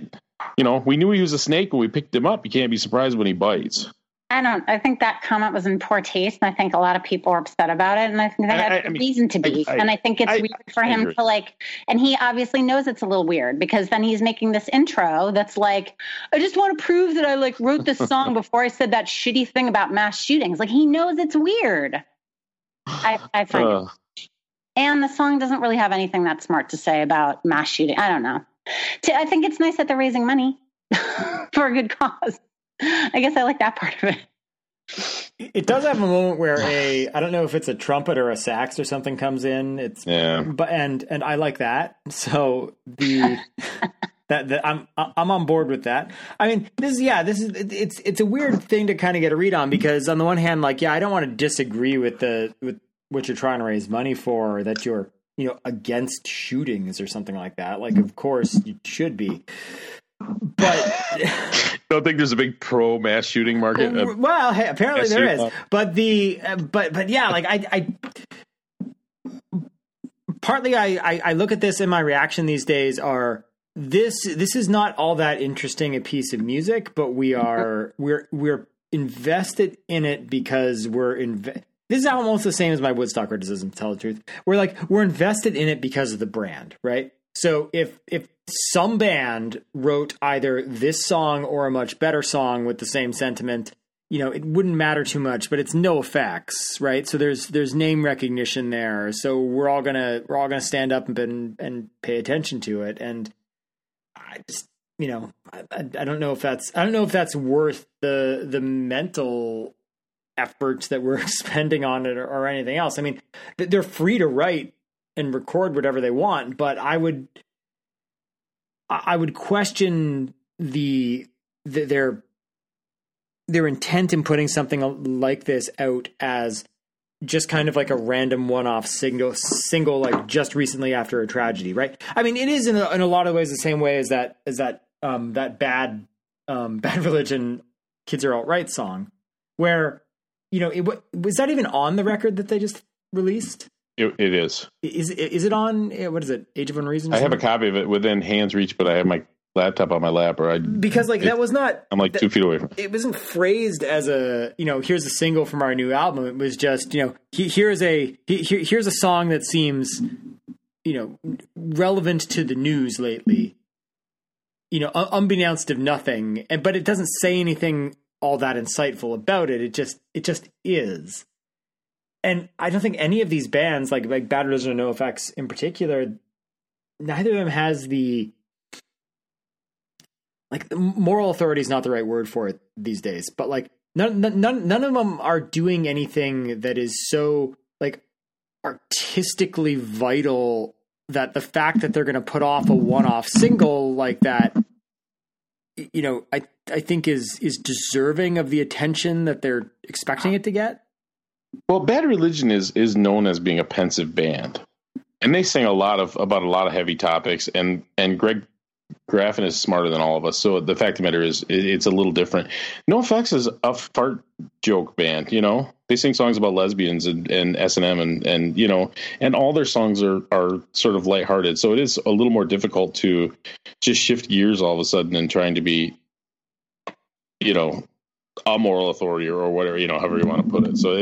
we knew he was a snake when we picked him up. You can't be surprised when he bites. I think that comment was in poor taste, and I think a lot of people are upset about it, and I think they had reason to be. And I think it's weird for him to like, and he obviously knows it's a little weird, because then he's making this intro that's like, I just want to prove that I like wrote this song before I said that shitty thing about mass shootings. Like, he knows it's weird. I find it. And the song doesn't really have anything that smart to say about mass shooting. I don't know. I think it's nice that they're raising money for a good cause. I guess I like that part of it. It does have a moment where I don't know if it's a trumpet or a sax or something comes in. And I like that. So I'm on board with that. I mean, it's a weird thing to kind of get a read on, because on the one hand, like, I don't want to disagree with what you're trying to raise money for, or that you're against shootings or something like that. Like, of course you should be. But don't think there's a big pro mass shooting market. Well, hey, apparently there is. But yeah, like I partly I look at this, and my reaction these days are this is not all that interesting a piece of music, but we're invested in it because this is almost the same as my Woodstock criticism, to tell the truth. We're invested in it because of the brand, right? So if some band wrote either this song or a much better song with the same sentiment, it wouldn't matter too much, but it's NoFX, right? So there's name recognition there. So we're all gonna stand up and pay attention to it. And I just, I don't know if that's worth the mental efforts that we're expending on it or anything else. I mean, they're free to write and record whatever they want, but I would question their intent in putting something like this out as just kind of like a random one-off single like just recently after a tragedy, right? I mean, it is in a lot of ways the same way as that bad Religion Kids Are Alt-Right song, where was that even on the record that they just released? It is. Is it on? What is it? Age of Unreason? I have a copy of it within hand's reach, but I have my laptop on my lap, that was not. I'm like 2 feet away from it. It wasn't phrased as a here's a single from our new album. It was just here's a song that seems relevant to the news lately. Unbeknownst of nothing, but it doesn't say anything all that insightful about it. It just is. And I don't think any of these bands, like Bad Religion or NoFX in particular, neither of them has the moral authority is not the right word for it these days, but like none of them are doing anything that is so like artistically vital that the fact that they're going to put off a one-off single like that you know, I think is deserving of the attention that they're expecting it to get. Well, Bad Religion is known as being a pensive band, and they sing about a lot of heavy topics. And Greg Graffin is smarter than all of us, so the fact of the matter is, it's a little different. NoFX is a fart joke band. You know, they sing songs about lesbians and S&M and you know, and all their songs are sort of lighthearted. So it is a little more difficult to just shift gears all of a sudden and trying to be, you know, a moral authority or whatever, you know, however you want to put it. So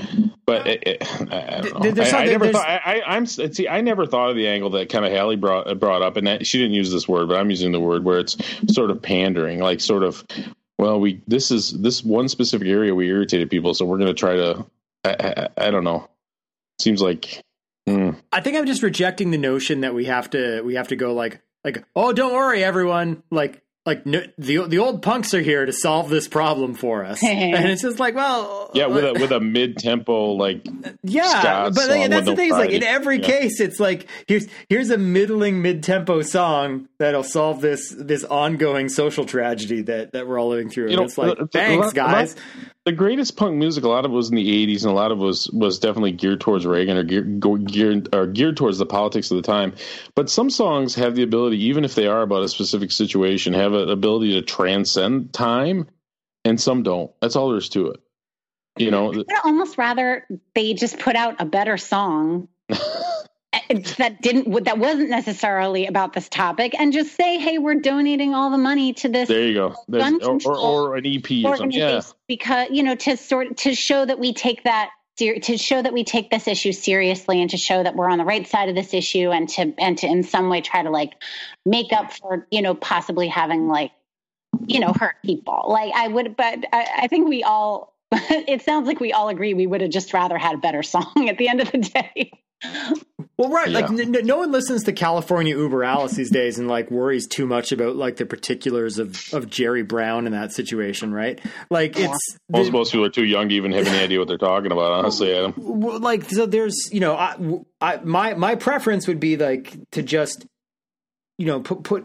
I don't know. I never thought of the angle that kind of Hallie brought up, and that, she didn't use this word, but I'm using the word where it's sort of pandering, like sort of, well, this one specific area we irritated people, so we're going to try to, I don't know. Seems like, I think I'm just rejecting the notion that we have to go like, oh, don't worry, everyone, like no, the old punks are here to solve this problem for us, and it's just like, well, yeah, with a mid-tempo like, yeah, but that's the thing is, like, in every case, it's like here's a middling mid-tempo song that'll solve this ongoing social tragedy that we're all living through. And it's like, thanks, guys. The greatest punk music, a lot of it was in the 80s, and a lot of it was definitely geared towards Reagan or geared towards the politics of the time. But some songs have the ability, even if they are about a specific situation, have an ability to transcend time, and some don't. That's all there is to it. You know, I'd almost rather they just put out a better song that wasn't necessarily about this topic, and just say, hey, we're donating all the money to this. There you go. Or an EP or something. Yeah. Because, you know, to show that we take this issue seriously, and to show that we're on the right side of this issue, and to in some way try to like make up for, you know, possibly having like, you know, hurt people. Like I think we all, it sounds like we all agree we would have just rather had a better song at the end of the day. Well, right. Yeah. Like no one listens to California Uber Alice these days and like worries too much about like the particulars of Jerry Brown in that situation, right? Like most people are too young to even have any idea what they're talking about, honestly, Adam. Like, so there's, you know, my preference would be like to just, you know,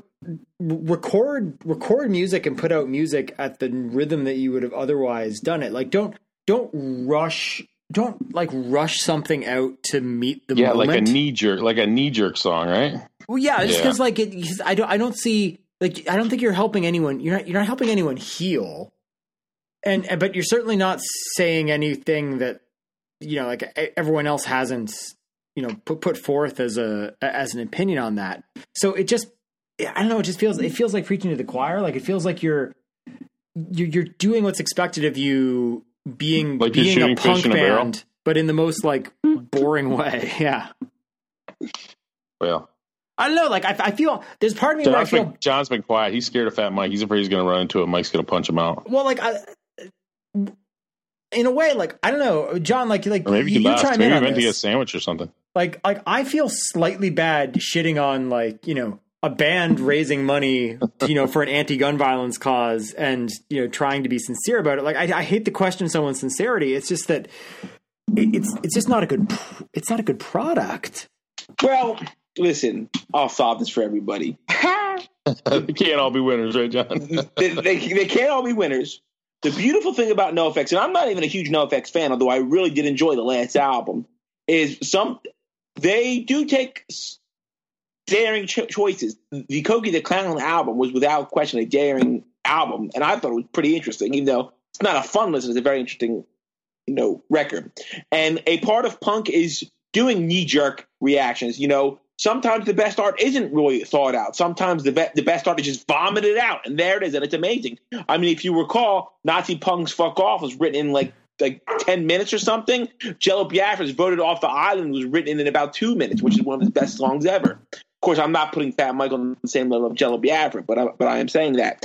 record music and put out music at the rhythm that you would have otherwise done it. Like don't rush something out to meet the moment. Like a knee jerk song, right? Well, yeah, just because like I don't see, like, I don't think you're helping anyone. You're not helping anyone heal, but you're certainly not saying anything that, you know, like everyone else hasn't, you know, put forth as an opinion on that. So it just, I don't know. It feels like preaching to the choir. Like it feels like you're doing what's expected of you. Being a punk band, but in the most like boring way. Yeah. Well, I don't know. Like I feel there's part of me where I feel John's been quiet. He's scared of Fat Mike. He's afraid he's going to run into it. Mike's going to punch him out. Well, like in a way, like I don't know, John. Like or maybe you chime in on this. To get a sandwich or something. Like I feel slightly bad shitting on, like, you know, a band raising money, you know, for an anti-gun violence cause, and, you know, trying to be sincere about it. Like I hate to question someone's sincerity. It's just that it's just not a good product. Well, listen, I'll solve this for everybody. They can't all be winners, right, John? they can't all be winners. The beautiful thing about NoFX, and I'm not even a huge NoFX fan, although I really did enjoy the last album, is they do take daring choices. The Cokie the Clown album was without question a daring album, and I thought it was pretty interesting, even though it's not a fun listen. It's a very interesting, you know, record. And a part of punk is doing knee-jerk reactions. You know, sometimes the best art isn't really thought out. Sometimes the best art is just vomited out, and there it is, and it's amazing. I mean, if you recall, Nazi Punk's Fuck Off was written in like 10 minutes or something. Jello Biafra's Voted Off the Island was written in about 2 minutes, which is one of his best songs ever. Of course, I'm not putting Fat Mike on the same level of Jello Biafra, but I am saying that.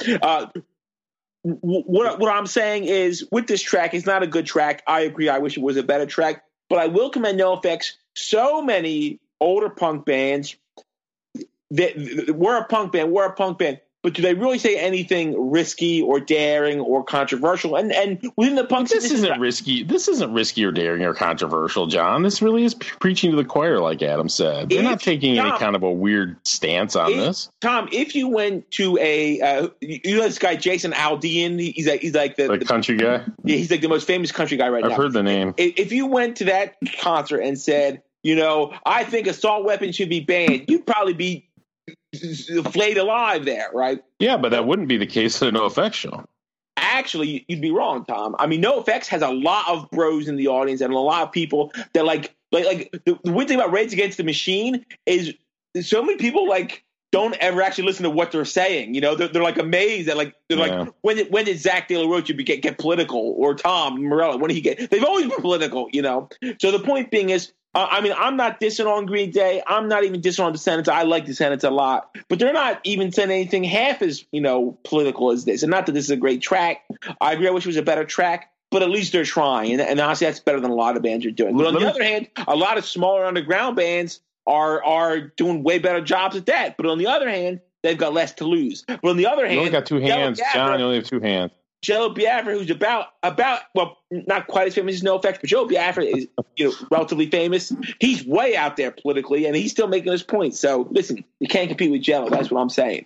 What I'm saying is, with this track, it's not a good track. I agree. I wish it was a better track, but I will commend NoFX. So many older punk bands that we're a punk band. but do they really say anything risky or daring or controversial? And within the punk scene, this isn't risky. This isn't risky or daring or controversial, John. This really is preaching to the choir, like Adam said. They're not taking any kind of a weird stance on this. Tom, if you went to you know this guy Jason Aldean, he's like the country guy. Yeah, he's like the most famous country guy right now. I've heard the name. If you went to that concert and said, you know, I think assault weapons should be banned, you'd probably be flayed alive there, right? Yeah, but that wouldn't be the case at a NoFX show. Actually, you'd be wrong, Tom. I mean, NoFX has a lot of bros in the audience and a lot of people that like the weird thing about Rage Against the Machine is so many people like don't ever actually listen to what they're saying. You know, they're like amazed at like when did Zach De La Rocha get political, or Tom Morello, when did he get? They've always been political, you know. So the point being is, I mean, I'm not dissing on Green Day. I'm not even dissing on Descendants. I like Descendants a lot, but they're not even saying anything half as, you know, political as this. And not that this is a great track. I agree. I wish it was a better track, but at least they're trying. And honestly, that's better than a lot of bands are doing. But on the other hand, a lot of smaller underground bands are doing way better jobs at that. But on the other hand, they've got less to lose. But on the other hand, you only got two hands, John. You only have two hands. Joe Biafra, who's about well, not quite as famous as NoFX, but Joe Biafra is, you know, relatively famous. He's way out there politically, and he's still making his point. So listen, you can't compete with Jello. That's what I'm saying.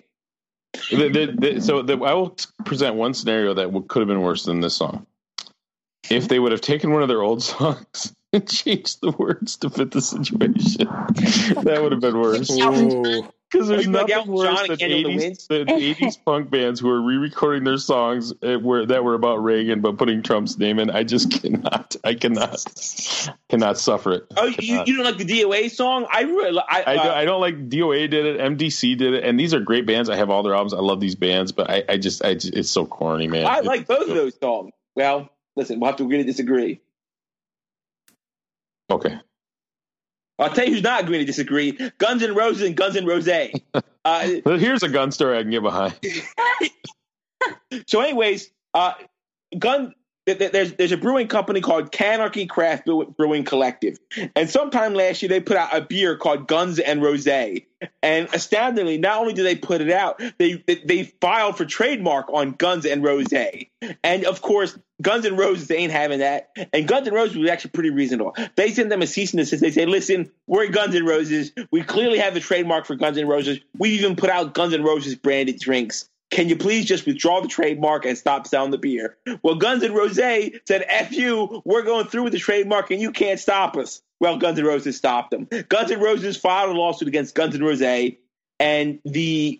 I will present one scenario that could have been worse than this song. If they would have taken one of their old songs and changed the words to fit the situation, that would have been worse. Because there's nothing worse than 80s punk bands who are re-recording their songs that were about Reagan but putting Trump's name in. I just cannot. I cannot suffer it. Oh, you don't like the DOA song? I don't like DOA did it. MDC did it, and these are great bands. I have all their albums. I love these bands, but I just it's so corny, man. I like both of those songs. Well, listen, we'll have to agree to disagree. Okay. I'll tell you who's not agreeing to disagree. Guns N' Roses and Guns N' Rose. Here's a gun story I can get behind. So anyways, there's a brewing company called Canarchy Craft Brewing Collective. And sometime last year, they put out a beer called Guns N' Rose. And astoundingly, not only did they put it out, they filed for trademark on Guns N' Rose. And of course, Guns N' Roses ain't having that. And Guns N' Roses was actually pretty reasonable. They sent them a cease and desist. They say, listen, we're Guns N' Roses. We clearly have the trademark for Guns N' Roses. We even put out Guns N' Roses branded drinks. Can you please just withdraw the trademark and stop selling the beer? Well, Guns N' Rose said, F you, we're going through with the trademark and you can't stop us. Well, Guns N' Roses stopped them. Guns N' Roses filed a lawsuit against Guns N' Rose, and the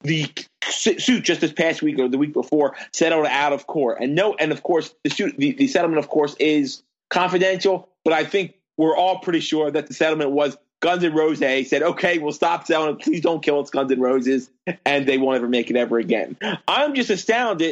suit just this past week or the week before settled out of court. And of course, the settlement, of course, is confidential, but I think we're all pretty sure that the settlement was Guns N' Rose said, okay, we'll stop selling it. Please don't kill us, Guns N' Roses. And they won't ever make it ever again. I'm just astounded.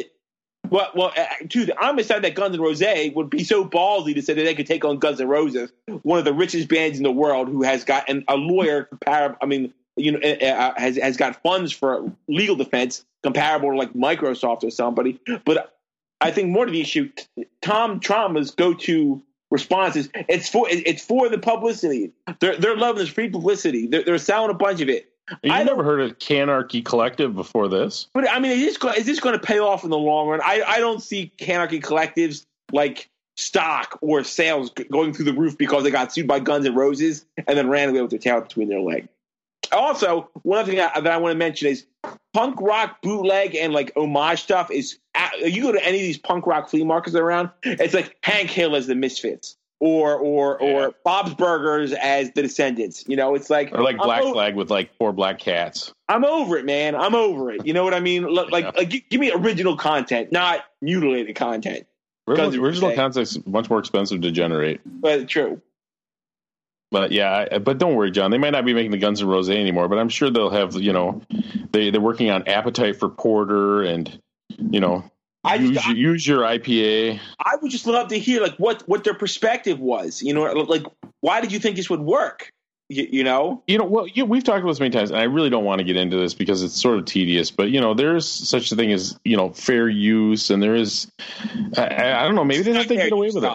I'm astounded that Guns N' Rose would be so ballsy to say that they could take on Guns N' Roses, one of the richest bands in the world, who has got a lawyer comparable. I mean, has got funds for legal defense comparable to like Microsoft or somebody. But I think more to the issue, Tom Trauma's go-to response is it's for the publicity. They're loving this free publicity. They're selling a bunch of it. You've never heard of Canarchy Collective before this? But I mean, is this going to pay off in the long run? I don't see Canarchy Collectives like stock or sales going through the roof because they got sued by Guns N' Roses and then ran away with their tail between their legs. Also, one other thing that I want to mention is punk rock bootleg and like homage stuff is. You go to any of these punk rock flea markets around, it's like Hank Hill as the Misfits, or Bob's Burgers as the Descendants. You know, it's like or like Black Flag with like 4 black cats. I'm over it, man. I'm over it. You know what I mean? Like give me original content, not mutilated content. Original content is much more expensive to generate. But true. But yeah, but don't worry, John. They might not be making the Guns N' Roses anymore, but I'm sure they'll have. You know, they're working on Appetite for Porter and. You know, use your IPA. I would just love to hear like what their perspective was. You know, like why did you think this would work? You know, well, we've talked about this many times, and I really don't want to get into this because it's sort of tedious. But you know, there's such a thing as fair use, and there is. I don't know. Maybe they don't think get away with it.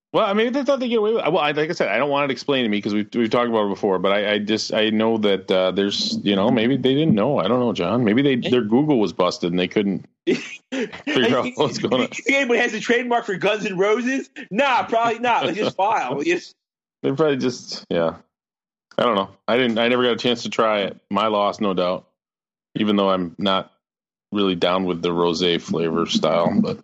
Well, I mean, they thought they get away with it. Well, like I said, I don't want it explained to me because we've talked about it before. But I know that there's, maybe they didn't know. I don't know, John. Maybe their Google was busted and they couldn't figure out what's going on. You think anybody has a trademark for Guns N' Roses? Nah, probably not. They just file. They probably just, yeah. I don't know. I never got a chance to try it. My loss, no doubt. Even though I'm not really down with the rosé flavor style, but.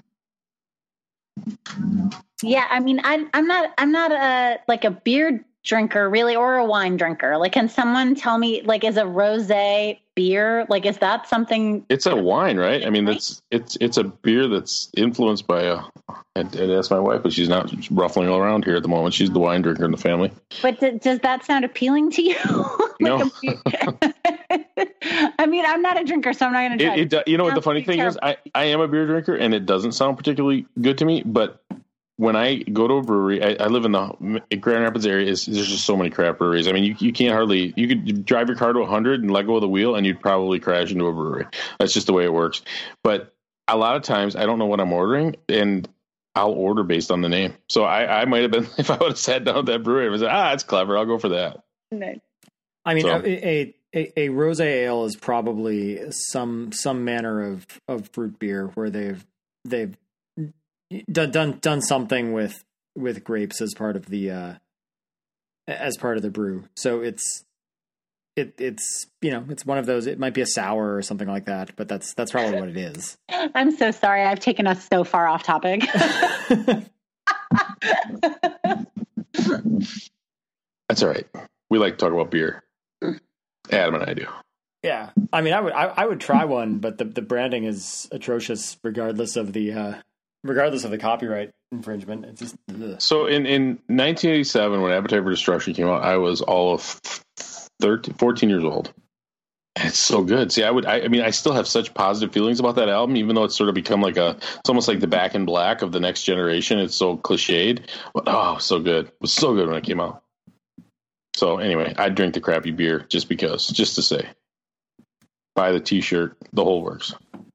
Yeah, I mean, I'm not a beer drinker really, or a wine drinker. Like, can someone tell me, like, is a rosé beer? Like, is that something? It's a wine, right? I mean, it's a beer that's influenced by I'd ask my wife, but she's not ruffling around here at the moment. She's the wine drinker in the family. But does that sound appealing to you? No. I mean, I'm not a drinker, so I'm not going to try. You know what the funny thing is? I am a beer drinker, and it doesn't sound particularly good to me, but when I go to a brewery, I live in the Grand Rapids area. There's just so many crap breweries. I mean, you can't hardly. You could drive your car to 100 and let go of the wheel, and you'd probably crash into a brewery. That's just the way it works. But a lot of times, I don't know what I'm ordering, and I'll order based on the name. So I might have been, if I would have sat down at that brewery, I was like, that's clever. I'll go for that. No. I mean, a rosé ale is probably some manner of fruit beer where they've done something with grapes as part of the brew. So it's it's one of those. It might be a sour or something like that, but that's probably what it is. I'm so sorry. I've taken us so far off topic. That's all right. We like to talk about beer. Adam and I do. Yeah, I mean, I would try one, but the branding is atrocious, regardless of the copyright infringement. It's just ugh. So in 1987, when Appetite for Destruction came out, I was all of 14 years old. And it's so good. See, I still have such positive feelings about that album, even though it's sort of become it's almost like the Back in Black of the next generation. It's so cliched, but so good. It was so good when it came out. So anyway, I'd drink the crappy beer just to say. Buy the T-shirt, the whole works.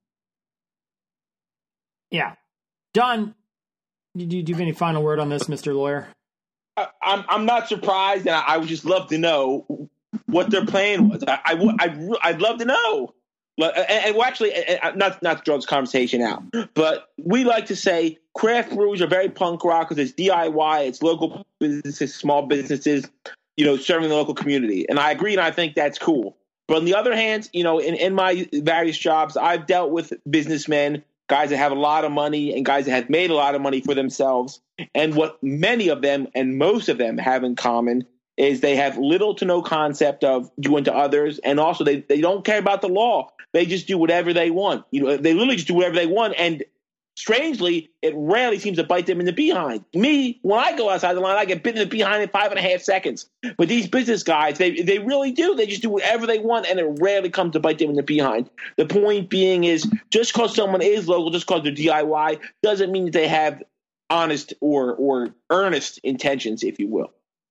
Yeah. John, do you have any final word on this, Mr. Lawyer? I'm not surprised, and I would just love to know what their plan was. I'd love to know. And actually, not to draw this conversation out, but we like to say craft brews are very punk rock because it's DIY, it's local businesses, small businesses, serving the local community. And I agree, and I think that's cool. But on the other hand, in my various jobs, I've dealt with businessmen, guys that have a lot of money and guys that have made a lot of money for themselves. And what many of them and most of them have in common is they have little to no concept of doing to others. And also they don't care about the law. They just do whatever they want. They literally just do whatever they want. And strangely, it rarely seems to bite them in the behind. Me, when I go outside the line, I get bitten in the behind in 5.5 seconds. But these business guys, they really do. They just do whatever they want, and it rarely comes to bite them in the behind. The point being is, just because someone is local, just because they're DIY, doesn't mean that they have honest or earnest intentions, if you will.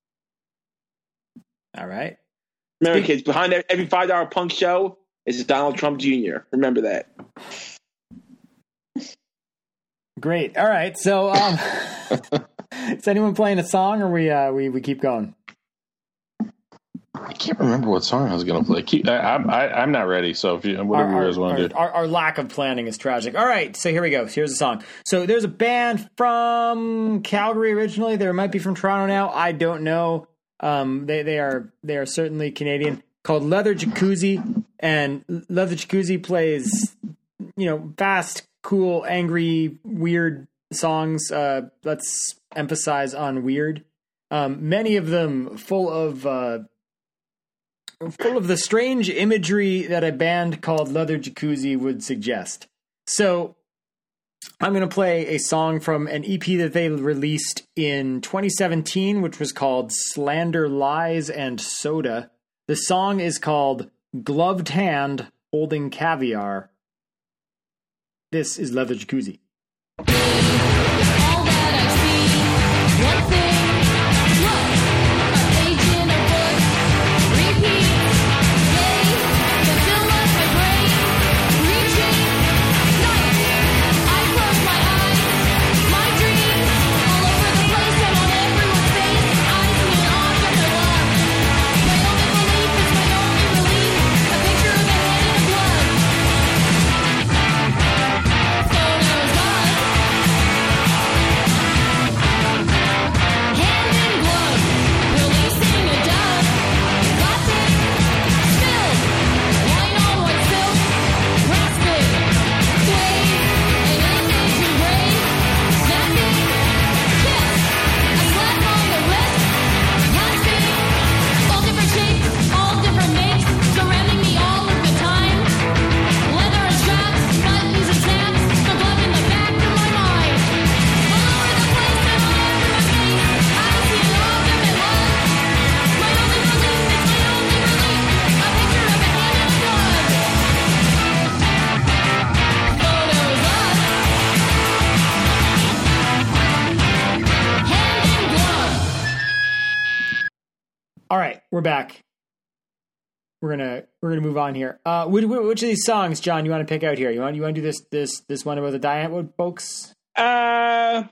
All right. Remember, kids, behind every $5 punk show is Donald Trump Jr. Remember that. Great. All right. So, is anyone playing a song, or we keep going? I can't remember what song I was going to play. I'm not ready. So if whatever you guys want to do. Our lack of planning is tragic. All right. So here we go. Here's the song. So there's a band from Calgary originally. They might be from Toronto now. I don't know. They are certainly Canadian, called Leather Jacuzzi, and Leather Jacuzzi plays, fast, cool, angry, weird songs. Let's emphasize on weird. Many of them full of the strange imagery that a band called Leather Jacuzzi would suggest. So I'm going to play a song from an EP that they released in 2017, which was called Slander, Lies, and Soda. The song is called Gloved Hand Holding Caviar. This is Leather Jacuzzi. All that I see, one thing, look, a page in a book, repeat, yay, the fill up my brain, reaching, night, I close my eyes, my dreams, all over the All right, we're back. We're gonna move on here. Which of these songs, John, you want to pick out here? You want to do this one about the Diane folks? Let's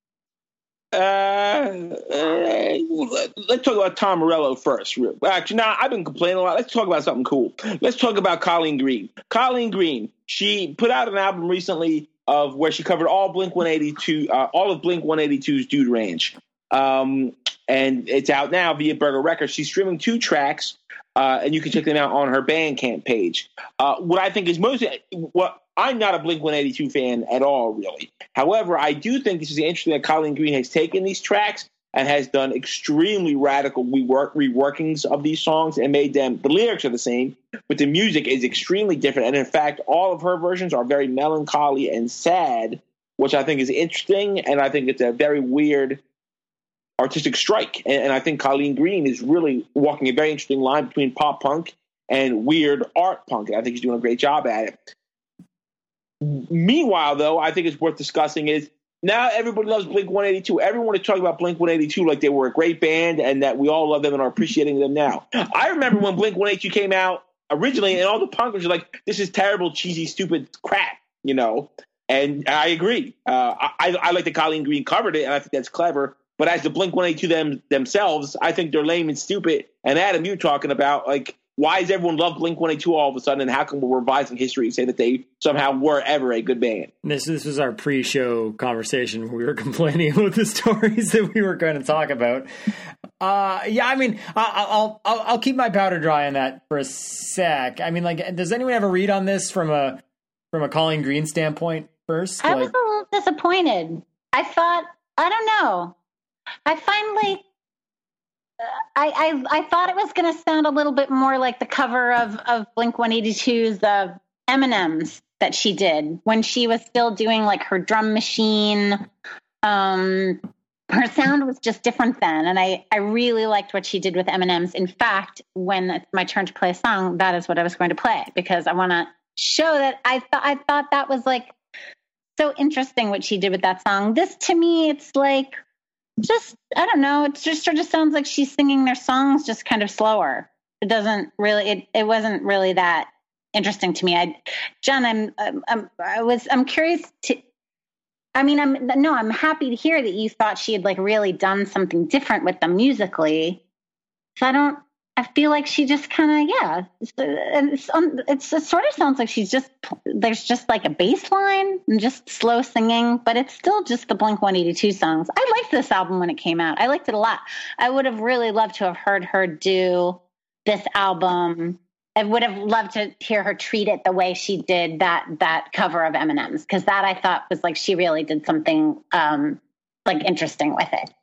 talk about Tom Morello first. Actually, now I've been complaining a lot. Let's talk about something cool. Let's talk about Colleen Green. Colleen Green, she put out an album recently of where she covered all Blink 182, all of Blink 182's Dude Ranch, and it's out now via Burger Records. She's streaming 2 tracks, and you can check them out on her Bandcamp page. What I think is I'm not a Blink 182 fan at all, really. However, I do think this is interesting that Colleen Green has taken these tracks and has done extremely radical reworkings of these songs and made them, the lyrics are the same, but the music is extremely different. And in fact, all of her versions are very melancholy and sad, which I think is interesting. And I think it's a very weird artistic strike. And I think Colleen Green is really walking a very interesting line between pop punk and weird art punk. And I think she's doing a great job at it. Meanwhile, though, I think it's worth discussing is now everybody loves Blink 182. Everyone is talking about Blink 182 like they were a great band and that we all love them and are appreciating them now. I remember when Blink 182 came out originally and all the punkers were like, this is terrible, cheesy, stupid crap, you know? And I agree. I like that Colleen Green covered it, and I think that's clever. But as the Blink 182 themselves, I think they're lame and stupid. And Adam, you're talking about, like, why does everyone love Blink 182 all of a sudden, and how come we're revising history and say that they somehow were ever a good band? This was our pre-show conversation where we were complaining about the stories that we were going to talk about. Yeah, I mean, I'll keep my powder dry on that for a sec. I mean, like, does anyone have a read on this from a Colleen Green standpoint first? I was a little disappointed. I don't know. I finally. I thought it was going to sound a little bit more like the cover of Blink 182's M&M's that she did when she was still doing like her drum machine. Her sound was just different then, and I really liked what she did with M&M's. In fact, when it's my turn to play a song, that is what I was going to play because I want to show that I thought that was like so interesting what she did with that song. This to me, it's like. Just, I don't know. It just sort of sounds like she's singing their songs just kind of slower. It doesn't really, it wasn't really that interesting to me. John, I'm curious to, I mean, I'm happy to hear that you thought she had like really done something different with them musically. So I feel like she just kind of, yeah, it sort of sounds like there's just like a bass line and just slow singing, but it's still just the Blink 182 songs. I liked this album when it came out. I liked it a lot. I would have really loved to have heard her do this album. I would have loved to hear her treat it the way she did that cover of M&M's, because that I thought was like she really did something like interesting with it.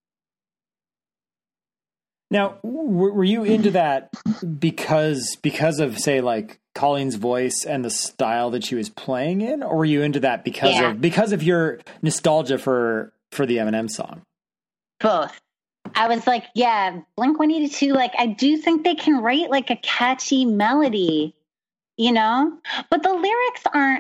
Now, were you into that because of, say, like Colleen's voice and the style that she was playing in, or were you into that because of your nostalgia for the Eminem song? Both. I was like, yeah, Blink 182. Like, I do think they can write like a catchy melody, you know. But the lyrics are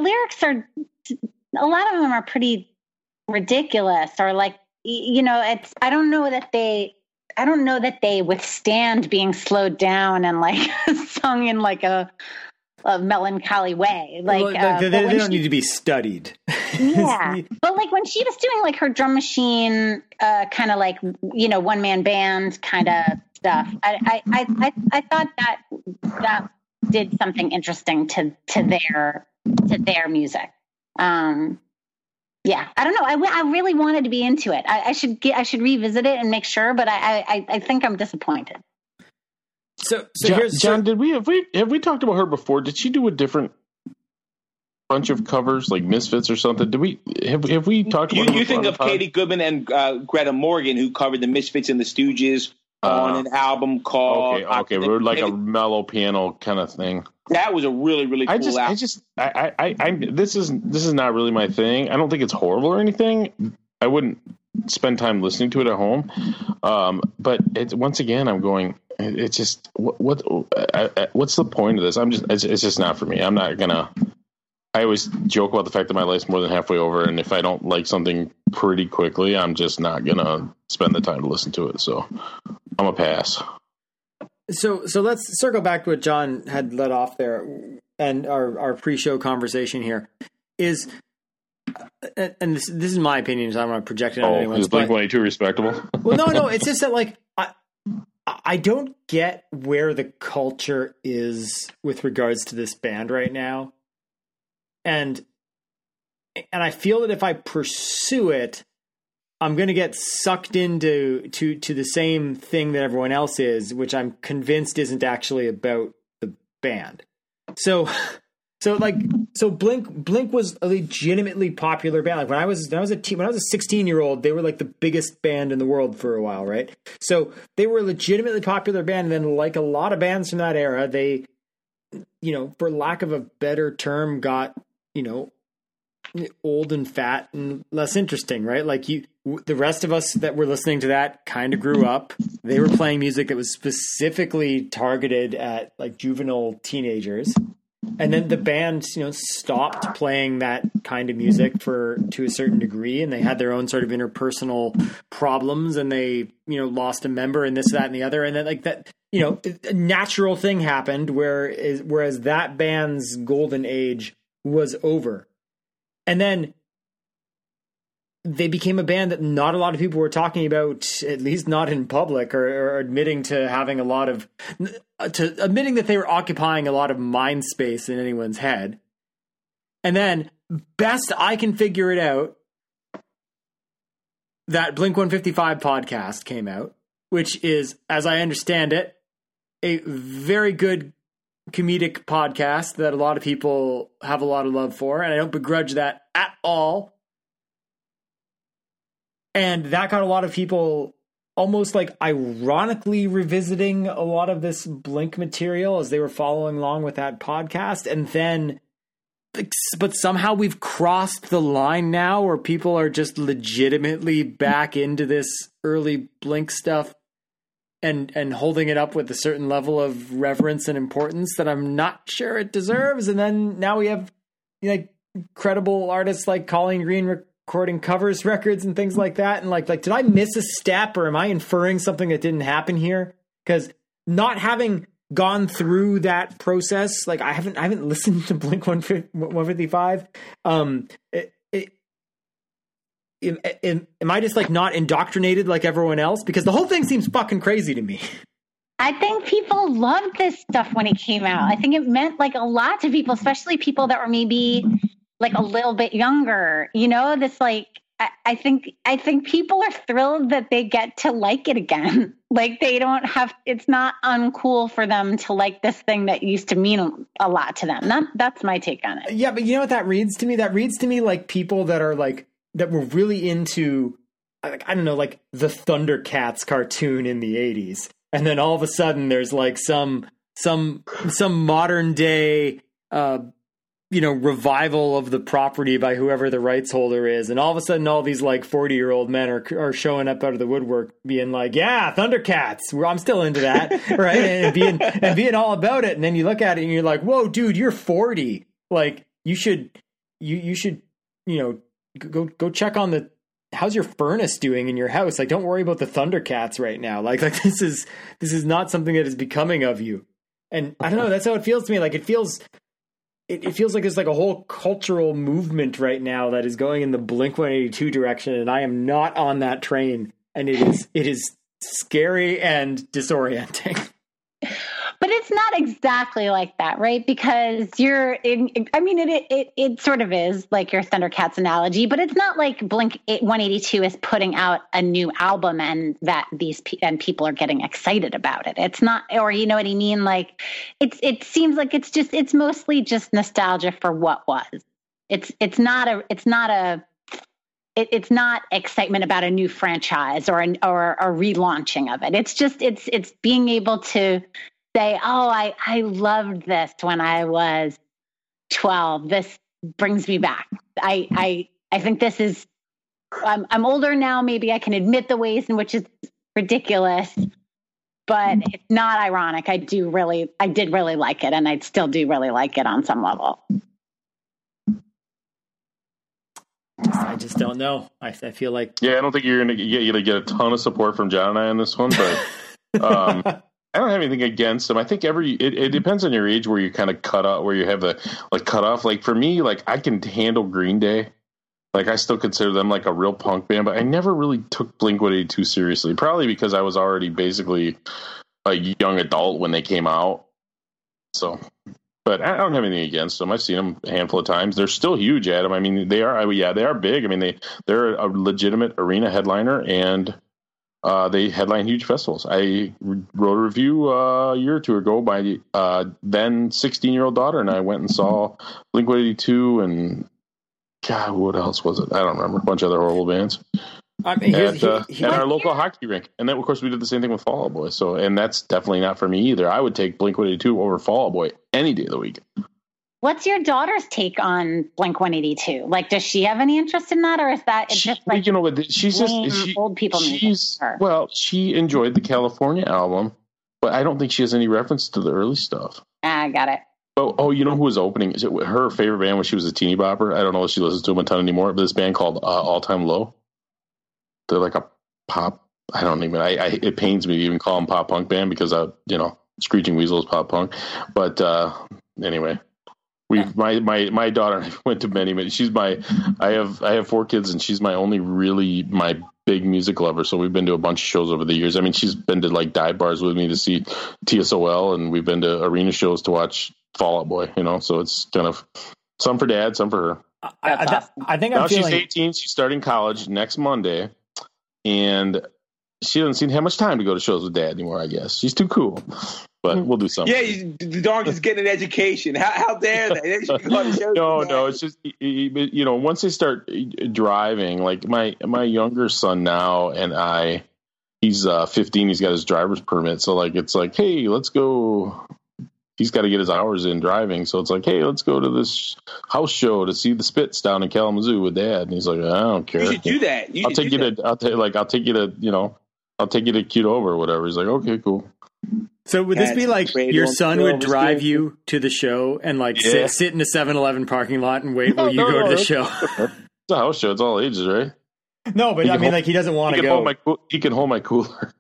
a lot of them are pretty ridiculous, or like, you know, I don't know that they withstand being slowed down and like sung in like a melancholy way. Like they don't need to be studied. Yeah, but like when she was doing like her drum machine, kind of like, you know, one man band kind of stuff, I thought that did something interesting to their music. Yeah, I don't know. I really wanted to be into it. I should revisit it and make sure, but I think I'm disappointed. So John, have we talked about her before? Did she do a different bunch of covers like Misfits or something? Have we talked about? You think of Katie Goodman and Greta Morgan, who covered the Misfits and the Stooges on an album called Okay, we're like a mellow piano kind of thing. That was a really, really cool album. This is not really my thing. I don't think it's horrible or anything. I wouldn't spend time listening to it at home. But once again, I'm going. It's just what's the point of this? It's just not for me. I'm not gonna. I always joke about the fact that my life's more than halfway over, and if I don't like something pretty quickly, I'm just not gonna spend the time to listen to it. So, I'm a pass. So let's circle back to what John had led off there, and our pre-show conversation here is, and this is my opinion, so I don't want to project it on anyone. Is Blink-182 respectable? Well, no, it's just that like I don't get where the culture is with regards to this band right now, and I feel that if I pursue it, I'm going to get sucked into the same thing that everyone else is, which I'm convinced isn't actually about the band. So Blink was a legitimately popular band. Like when I was a 16-year-old, they were like the biggest band in the world for a while, right? So they were a legitimately popular band, and then like a lot of bands from that era, they, for lack of a better term, got, old and fat and less interesting, right? Like the rest of us that were listening to that kind of grew up. They were playing music that was specifically targeted at like juvenile teenagers. And then the band, stopped playing that kind of music to a certain degree, and they had their own sort of interpersonal problems, and they, lost a member and this, that, and the other. And then like that, a natural thing happened whereas that band's golden age was over. And then they became a band that not a lot of people were talking about, at least not in public, or admitting to having admitting that they were occupying a lot of mind space in anyone's head. And then, best I can figure it out, that Blink-155 podcast came out, which is, as I understand it, a very good comedic podcast that a lot of people have a lot of love for, and I don't begrudge that at all. And that got a lot of people almost like ironically revisiting a lot of this Blink material as they were following along with that podcast. And then, but somehow we've crossed the line now where people are just legitimately back into this early Blink stuff and holding it up with a certain level of reverence and importance that I'm not sure it deserves. And then now we have like credible artists like Colleen Green recording covers records and things like that. And like, did I miss a step, or am I inferring something that didn't happen here? Because not having gone through that process, like I haven't listened to Blink 155. Am I just like not indoctrinated like everyone else? Because the whole thing seems fucking crazy to me. I think people loved this stuff when it came out. I think it meant like a lot to people, especially people that were maybe like a little bit younger, this like, I think people are thrilled that they get to like it again. Like they don't have, it's not uncool for them to like this thing that used to mean a lot to them. That's my take on it. Yeah. But you know what that reads to me? That reads to me like people that are like, that were really into, I don't know, like the Thundercats cartoon in the 80s. And then all of a sudden there's like some modern day, revival of the property by whoever the rights holder is. And all of a sudden all these like 40-year-old men are showing up out of the woodwork being like, yeah, Thundercats, I'm still into that. Right. And being all about it. And then you look at it and you're like, whoa, dude, you're 40. Like you should, go check on how's your furnace doing in your house? Like, don't worry about the Thundercats right now. Like this is not something that is becoming of you. And I don't know, that's how it feels to me. Like it feels like there's like a whole cultural movement right now that is going in the Blink-182 direction. And I am not on that train. And it is scary and disorienting. But it's not exactly like that, right? Because it sort of is like your Thundercats analogy, but it's not like Blink-182 is putting out a new album and that people are getting excited about it. It's not, or you know what I mean? Like it seems like it's mostly just nostalgia for what was. It's not excitement about a new franchise or a relaunching of it. It's just, it's being able to say, oh, I loved this when I was 12. This brings me back. I think this is, I'm older now. Maybe I can admit the ways in which it's ridiculous, but it's not ironic. I did really like it, and I still do really like it on some level. I just don't know. I feel like, yeah, I don't think you're gonna get a ton of support from John and I on this one, but I don't have anything against them. I think it depends on your age where you kind of cut out, where you have the like cut off. Like for me, like I can handle Green Day. Like I still consider them like a real punk band, but I never really took Blink-182 seriously. Probably because I was already basically a young adult when they came out. So, but I don't have anything against them. I've seen them a handful of times. They're still huge, Adam. I mean, they are big. I mean, they're a legitimate arena headliner, and they headline huge festivals. I wrote a review a year or two ago. My then 16-year-old daughter and I went and saw Blink-182 and God, what else was it? I don't remember. A bunch of other horrible bands I mean, at our local hockey rink. And then, of course, we did the same thing with Fall Out Boy. So, and that's definitely not for me either. I would take Blink-182 over Fall Out Boy any day of the week. What's your daughter's take on Blink-182? Like, does she have any interest in that, or is that just like she's just old people music for her? Well, she enjoyed the California album, but I don't think she has any reference to the early stuff. I got it. Oh, you know who was opening? Her favorite band when she was a teeny bopper? I don't know if she listens to them a ton anymore, but this band called All Time Low. They're like a pop. I don't even. It pains me to even call them pop punk band because Screeching Weasel is pop punk. But anyway, my daughter and I went to many. I have 4 kids and she's my big music lover. So we've been to a bunch of shows over the years. I mean, she's been to like dive bars with me to see TSOL, and we've been to arena shows to watch Fall Out Boy. So it's kind of some for dad, some for her. I think now I'm feeling. She's 18. She's starting college next Monday, and she doesn't seem to have much time to go to shows with dad anymore. I guess she's too cool, but we'll do something. Yeah, the dog is getting an education. How dare they? They should go on shows. No, it's just once they start driving, like my younger son now and he's 15. He's got his driver's permit, so like it's like, hey, let's go. He's got to get his hours in driving, so it's like, hey, let's go to this house show to see the Spits down in Kalamazoo with dad. And he's like, I don't care. You should do that. I'll take you to Qdoba or whatever. He's like, okay, cool. So would this be like your son would drive you to the show and like sit in a 7-Eleven parking lot and wait while you go to the show? It's a house show. It's all ages, right? No, but I mean, like he doesn't want to go. He can hold my cooler.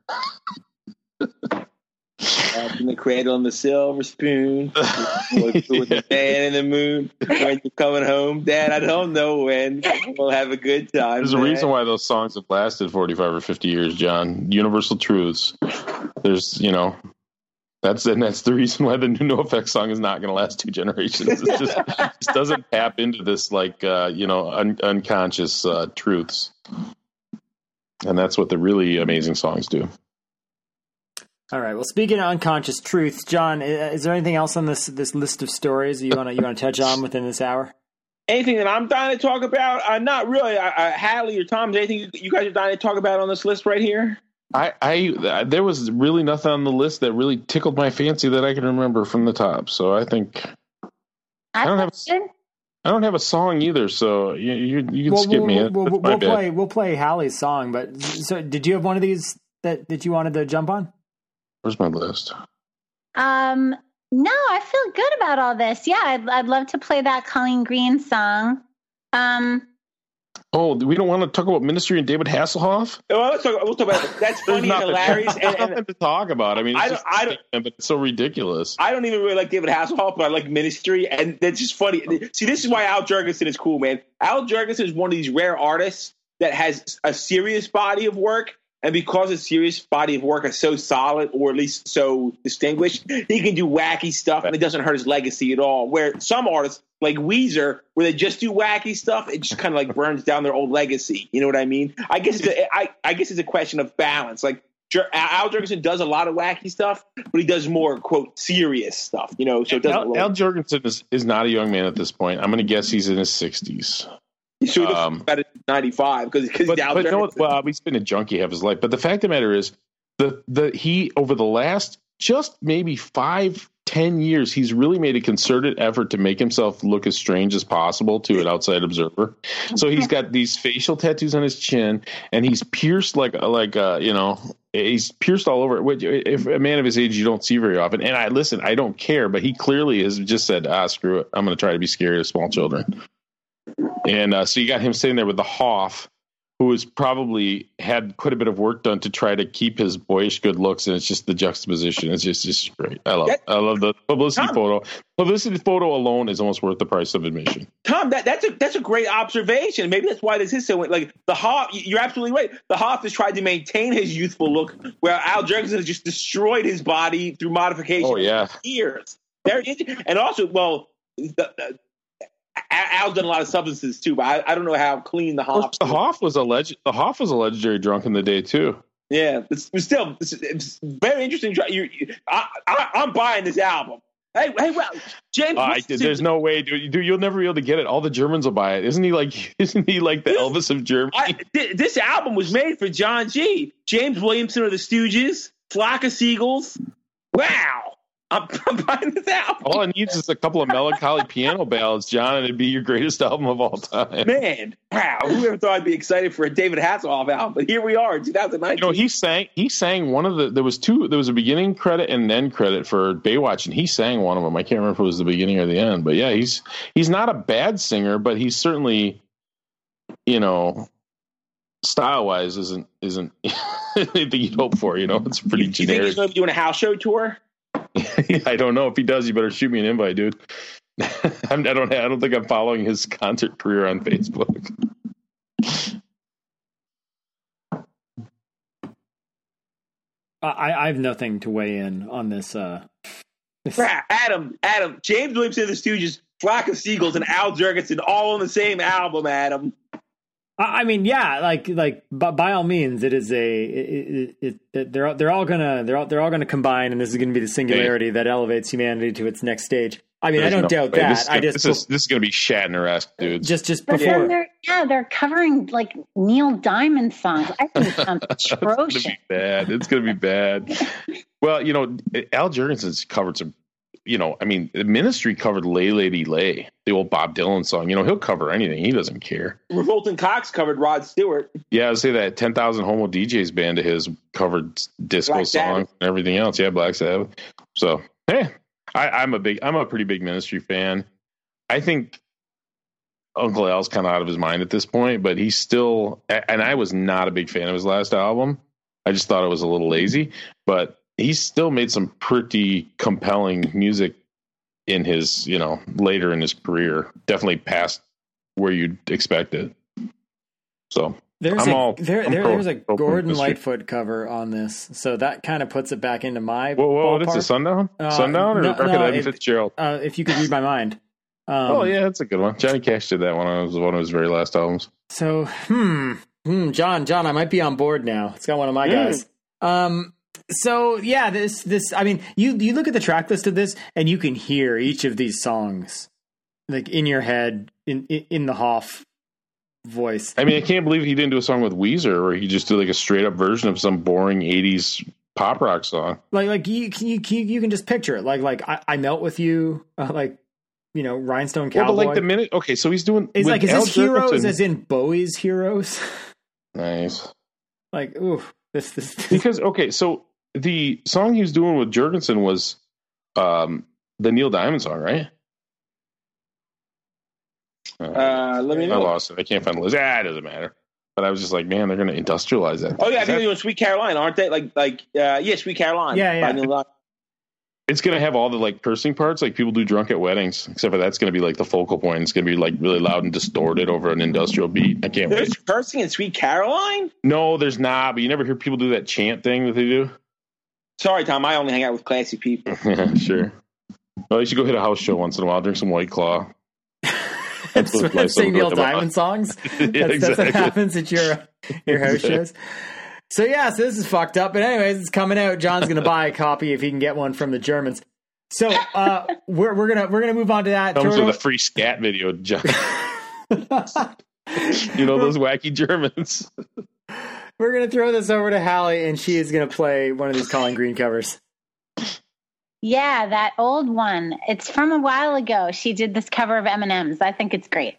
In the cradle and the silver spoon, with the man in the moon. When you're coming home, Dad, I don't know when. We'll have a good time. There's a reason why those songs have lasted 45 or 50 years, John. Universal truths. There's, that's the reason why the new NoFX song is not going to last 2 generations. It just doesn't tap into this unconscious truths, and that's what the really amazing songs do. All right. Well, speaking of unconscious truths, John, is there anything else on this list of stories you want to touch on within this hour? Anything that I'm dying to talk about? Not really. Hadley or Tom, is there anything you guys are dying to talk about on this list right here? There was really nothing on the list that really tickled my fancy that I can remember from the top. So I think I don't have a song either. So you can skip me. We'll play Hallie's song. But so, did you have one of these that you wanted to jump on? Where's my list? No, I feel good about all this. Yeah, I'd love to play that Colleen Green song. Oh, we don't want to talk about Ministry and David Hasselhoff? Well, we'll talk about it. That's funny and hilarious. There's nothing to talk about. I mean, but it's so ridiculous. I don't even really like David Hasselhoff, but I like Ministry, and it's just funny. See, this is why Al Jurgensen is cool, man. Al Jurgensen is one of these rare artists that has a serious body of work. And because his serious body of work is so solid, or at least so distinguished, he can do wacky stuff, and it doesn't hurt his legacy at all. Where some artists, like Weezer, where they just do wacky stuff, it just kind of like burns down their old legacy. You know what I mean? I guess it's a question of balance. Like Al Jurgensen does a lot of wacky stuff, but he does more quote serious stuff. So it doesn't. Al Jurgensen is not a young man at this point. I'm going to guess he's in his 60s. So about 95 because he's been a junkie half his life. But the fact of the matter is, he over the last just maybe 5-10 years, he's really made a concerted effort to make himself look as strange as possible to an outside observer. So he's got these facial tattoos on his chin, and he's pierced he's pierced all over. Which, if a man of his age, you don't see very often. And I don't care, but he clearly has just said, screw it, I'm going to try to be scary to small children. And so you got him sitting there with the Hoff, who has probably had quite a bit of work done to try to keep his boyish good looks, and it's just the juxtaposition. It's just great. I love the publicity photo. Publicity photo alone is almost worth the price of admission. Tom, that's a great observation. Maybe that's why this is so like the Hoff. You're absolutely right. The Hoff has tried to maintain his youthful look, where Al Jurgensen has just destroyed his body through modification. Oh yeah, for years. And also, well, Al's done a lot of substances too, but I don't know how clean the Hoff. The Hoff was a legendary drunk in the day too. Yeah, it's very interesting. I'm buying this album. Hey, well, James. There's no way, dude. You'll never be able to get it. All the Germans will buy it. Isn't he like the Elvis of Germany? This album was made for John G. James Williamson of the Stooges, Flock of Seagulls. Wow. I'm buying this album. All it needs is a couple of melancholy piano ballads, John, and it'd be your greatest album of all time. Man, wow. Who ever thought I'd be excited for a David Hasselhoff album? But here we are in 2019. He sang one of the, there was a beginning credit and an end credit for Baywatch, and he sang one of them. I can't remember if it was the beginning or the end, but yeah, he's not a bad singer, but he's certainly, style-wise isn't anything you'd hope for, It's pretty generic. You think he's going to be doing a house show tour? I don't know. If he does, you better shoot me an invite, dude. I don't think I'm following his concert career on Facebook. I have nothing to weigh in on this. Adam, James Williamson of the Stooges, Flock of Seagulls, and Al Jurgensen all on the same album. Adam. I mean, yeah, but by all means, it is they're all gonna combine, and this is gonna be the singularity that elevates humanity to its next stage. I mean, I don't doubt that. This is gonna be Shatner-esque, dude. Just But before, then they're covering like Neil Diamond songs. I think it sounds atrocious. It's gonna be bad. Well, Al Jurgensen's covered some. The Ministry covered Lay Lady Lay, the old Bob Dylan song. He'll cover anything. He doesn't care. Revolting Cox covered Rod Stewart. Yeah, I would say that 10,000 Homo DJs band of his covered disco songs and everything else. Yeah, Black Sabbath. So, hey, I'm a pretty big Ministry fan. I think Uncle Al's kind of out of his mind at this point, but he's still, and I was not a big fan of his last album. I just thought it was a little lazy, but he's still made some pretty compelling music in his, later in his career. Definitely past where you'd expect it. So there's a Gordon Lightfoot cover on this, so that kind of puts it back into my. Whoa! What is it? Sundown? Sundown or Eddie Fitzgerald? If you could read my mind. Yeah, that's a good one. Johnny Cash did that one. It was one of his very last albums. So, John, I might be on board now. It's got one of my guys. So yeah, this. I mean, you look at the track list of this, and you can hear each of these songs, like in your head, in the Hoff voice. I mean, I can't believe he didn't do a song with Weezer, where he just did like a straight up version of some boring '80s pop rock song. Like you can just picture it. Like I Melt With You, Rhinestone Cowboy. Well, but like the minute. Okay, so he's doing. Is this Heroes as in Bowie's Heroes? Nice. Like, ooh, this. Because so the song he was doing with Jurgensen was the Neil Diamond song, right? Let me know. I lost it. I can't find the list. It doesn't matter. But I was just like, man, they're going to industrialize that. Oh yeah, I think they're doing Sweet Caroline, aren't they? Sweet Caroline. Yeah. It's going to have all the like cursing parts like people do drunk at weddings, except for that's going to be like the focal point. It's going to be like really loud and distorted over an industrial beat. I can't wait. There's cursing in Sweet Caroline? No, there's not, but you never hear people do that chant thing that they do? Sorry, Tom, I only hang out with classy people. Sure. Well, you should go hit a house show once in a while, drink some White Claw. Sing Neil Diamond songs. That's what happens at your house shows. So this is fucked up. But anyways, it's coming out. John's gonna buy a copy if he can get one from the Germans. So we're gonna move on to that. Comes with a free scat video, John. Those wacky Germans. We're gonna throw this over to Hallie, and she is gonna play one of these Colin Green covers. Yeah, that old one. It's from a while ago. She did this cover of M&M's. I think it's great.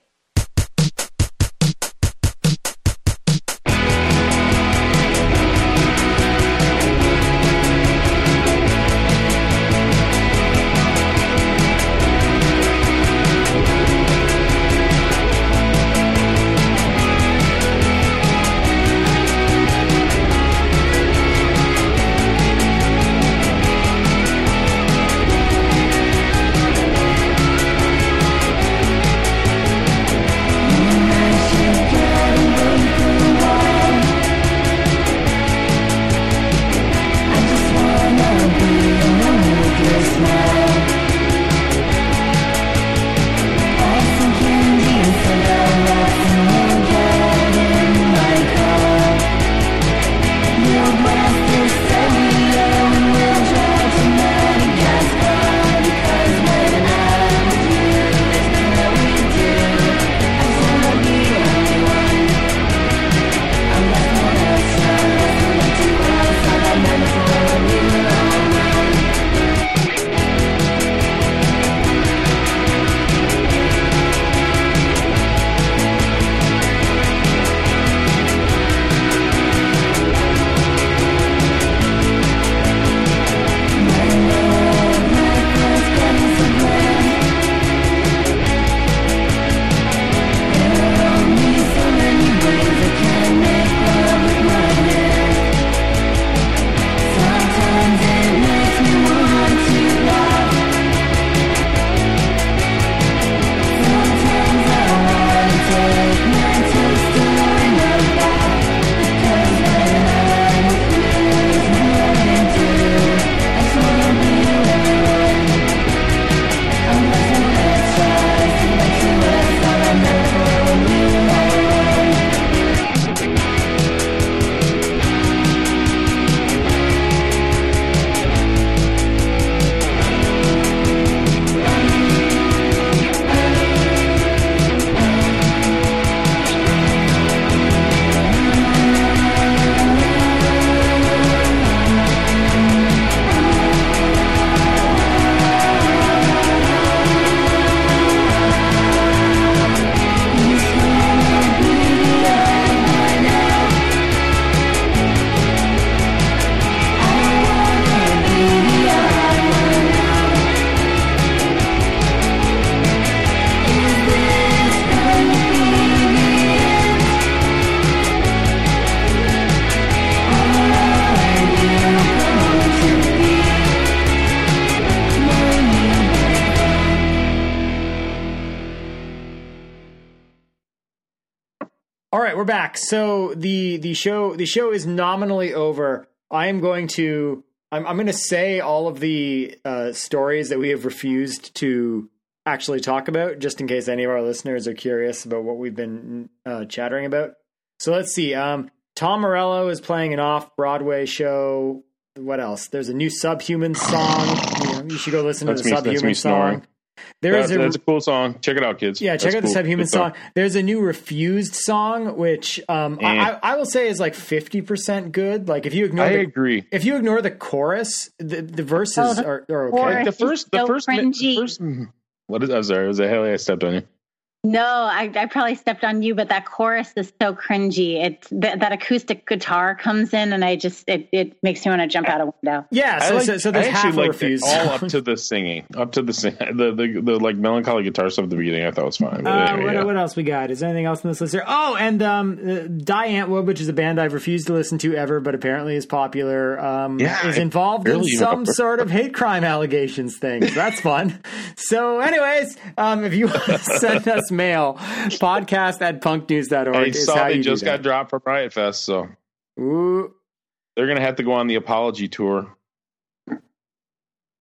All right, we're back. So the show is nominally over. I'm going to say all of the stories that we have refused to actually talk about, just in case any of our listeners are curious about what we've been chattering about. So let's see. Tom Morello is playing an off-Broadway show. What else? There's a new Subhuman song. You should go listen to the Subhuman song. That's a cool song. Check it out, kids. Yeah, check out the Subhuman song. There's a new Refused song, which I will say is like 50% good. Like if you ignore, agree. If you ignore the chorus, the verses are okay. chorus. The first. Cringy. What is? I'm sorry. Was that Haley? I stepped on you. No, I probably stepped on you, but that chorus is so cringy. It's that acoustic guitar comes in, and it makes me want to jump out a window. Yeah, so there's half a Refused all song. up to the singing, the like melancholy guitar stuff at the beginning. I thought was fine. What else we got? Is there anything else on this list here? Oh, and Die Antwoord, which is a band I've refused to listen to ever, but apparently is popular, is involved in some sort of hate crime allegations thing. So that's fun. So anyways, if you want to send us mail, podcast@punknews.org. Hey, is saw how they you just do that. got dropped from Riot Fest, so Ooh. they're going to have to go on the apology tour.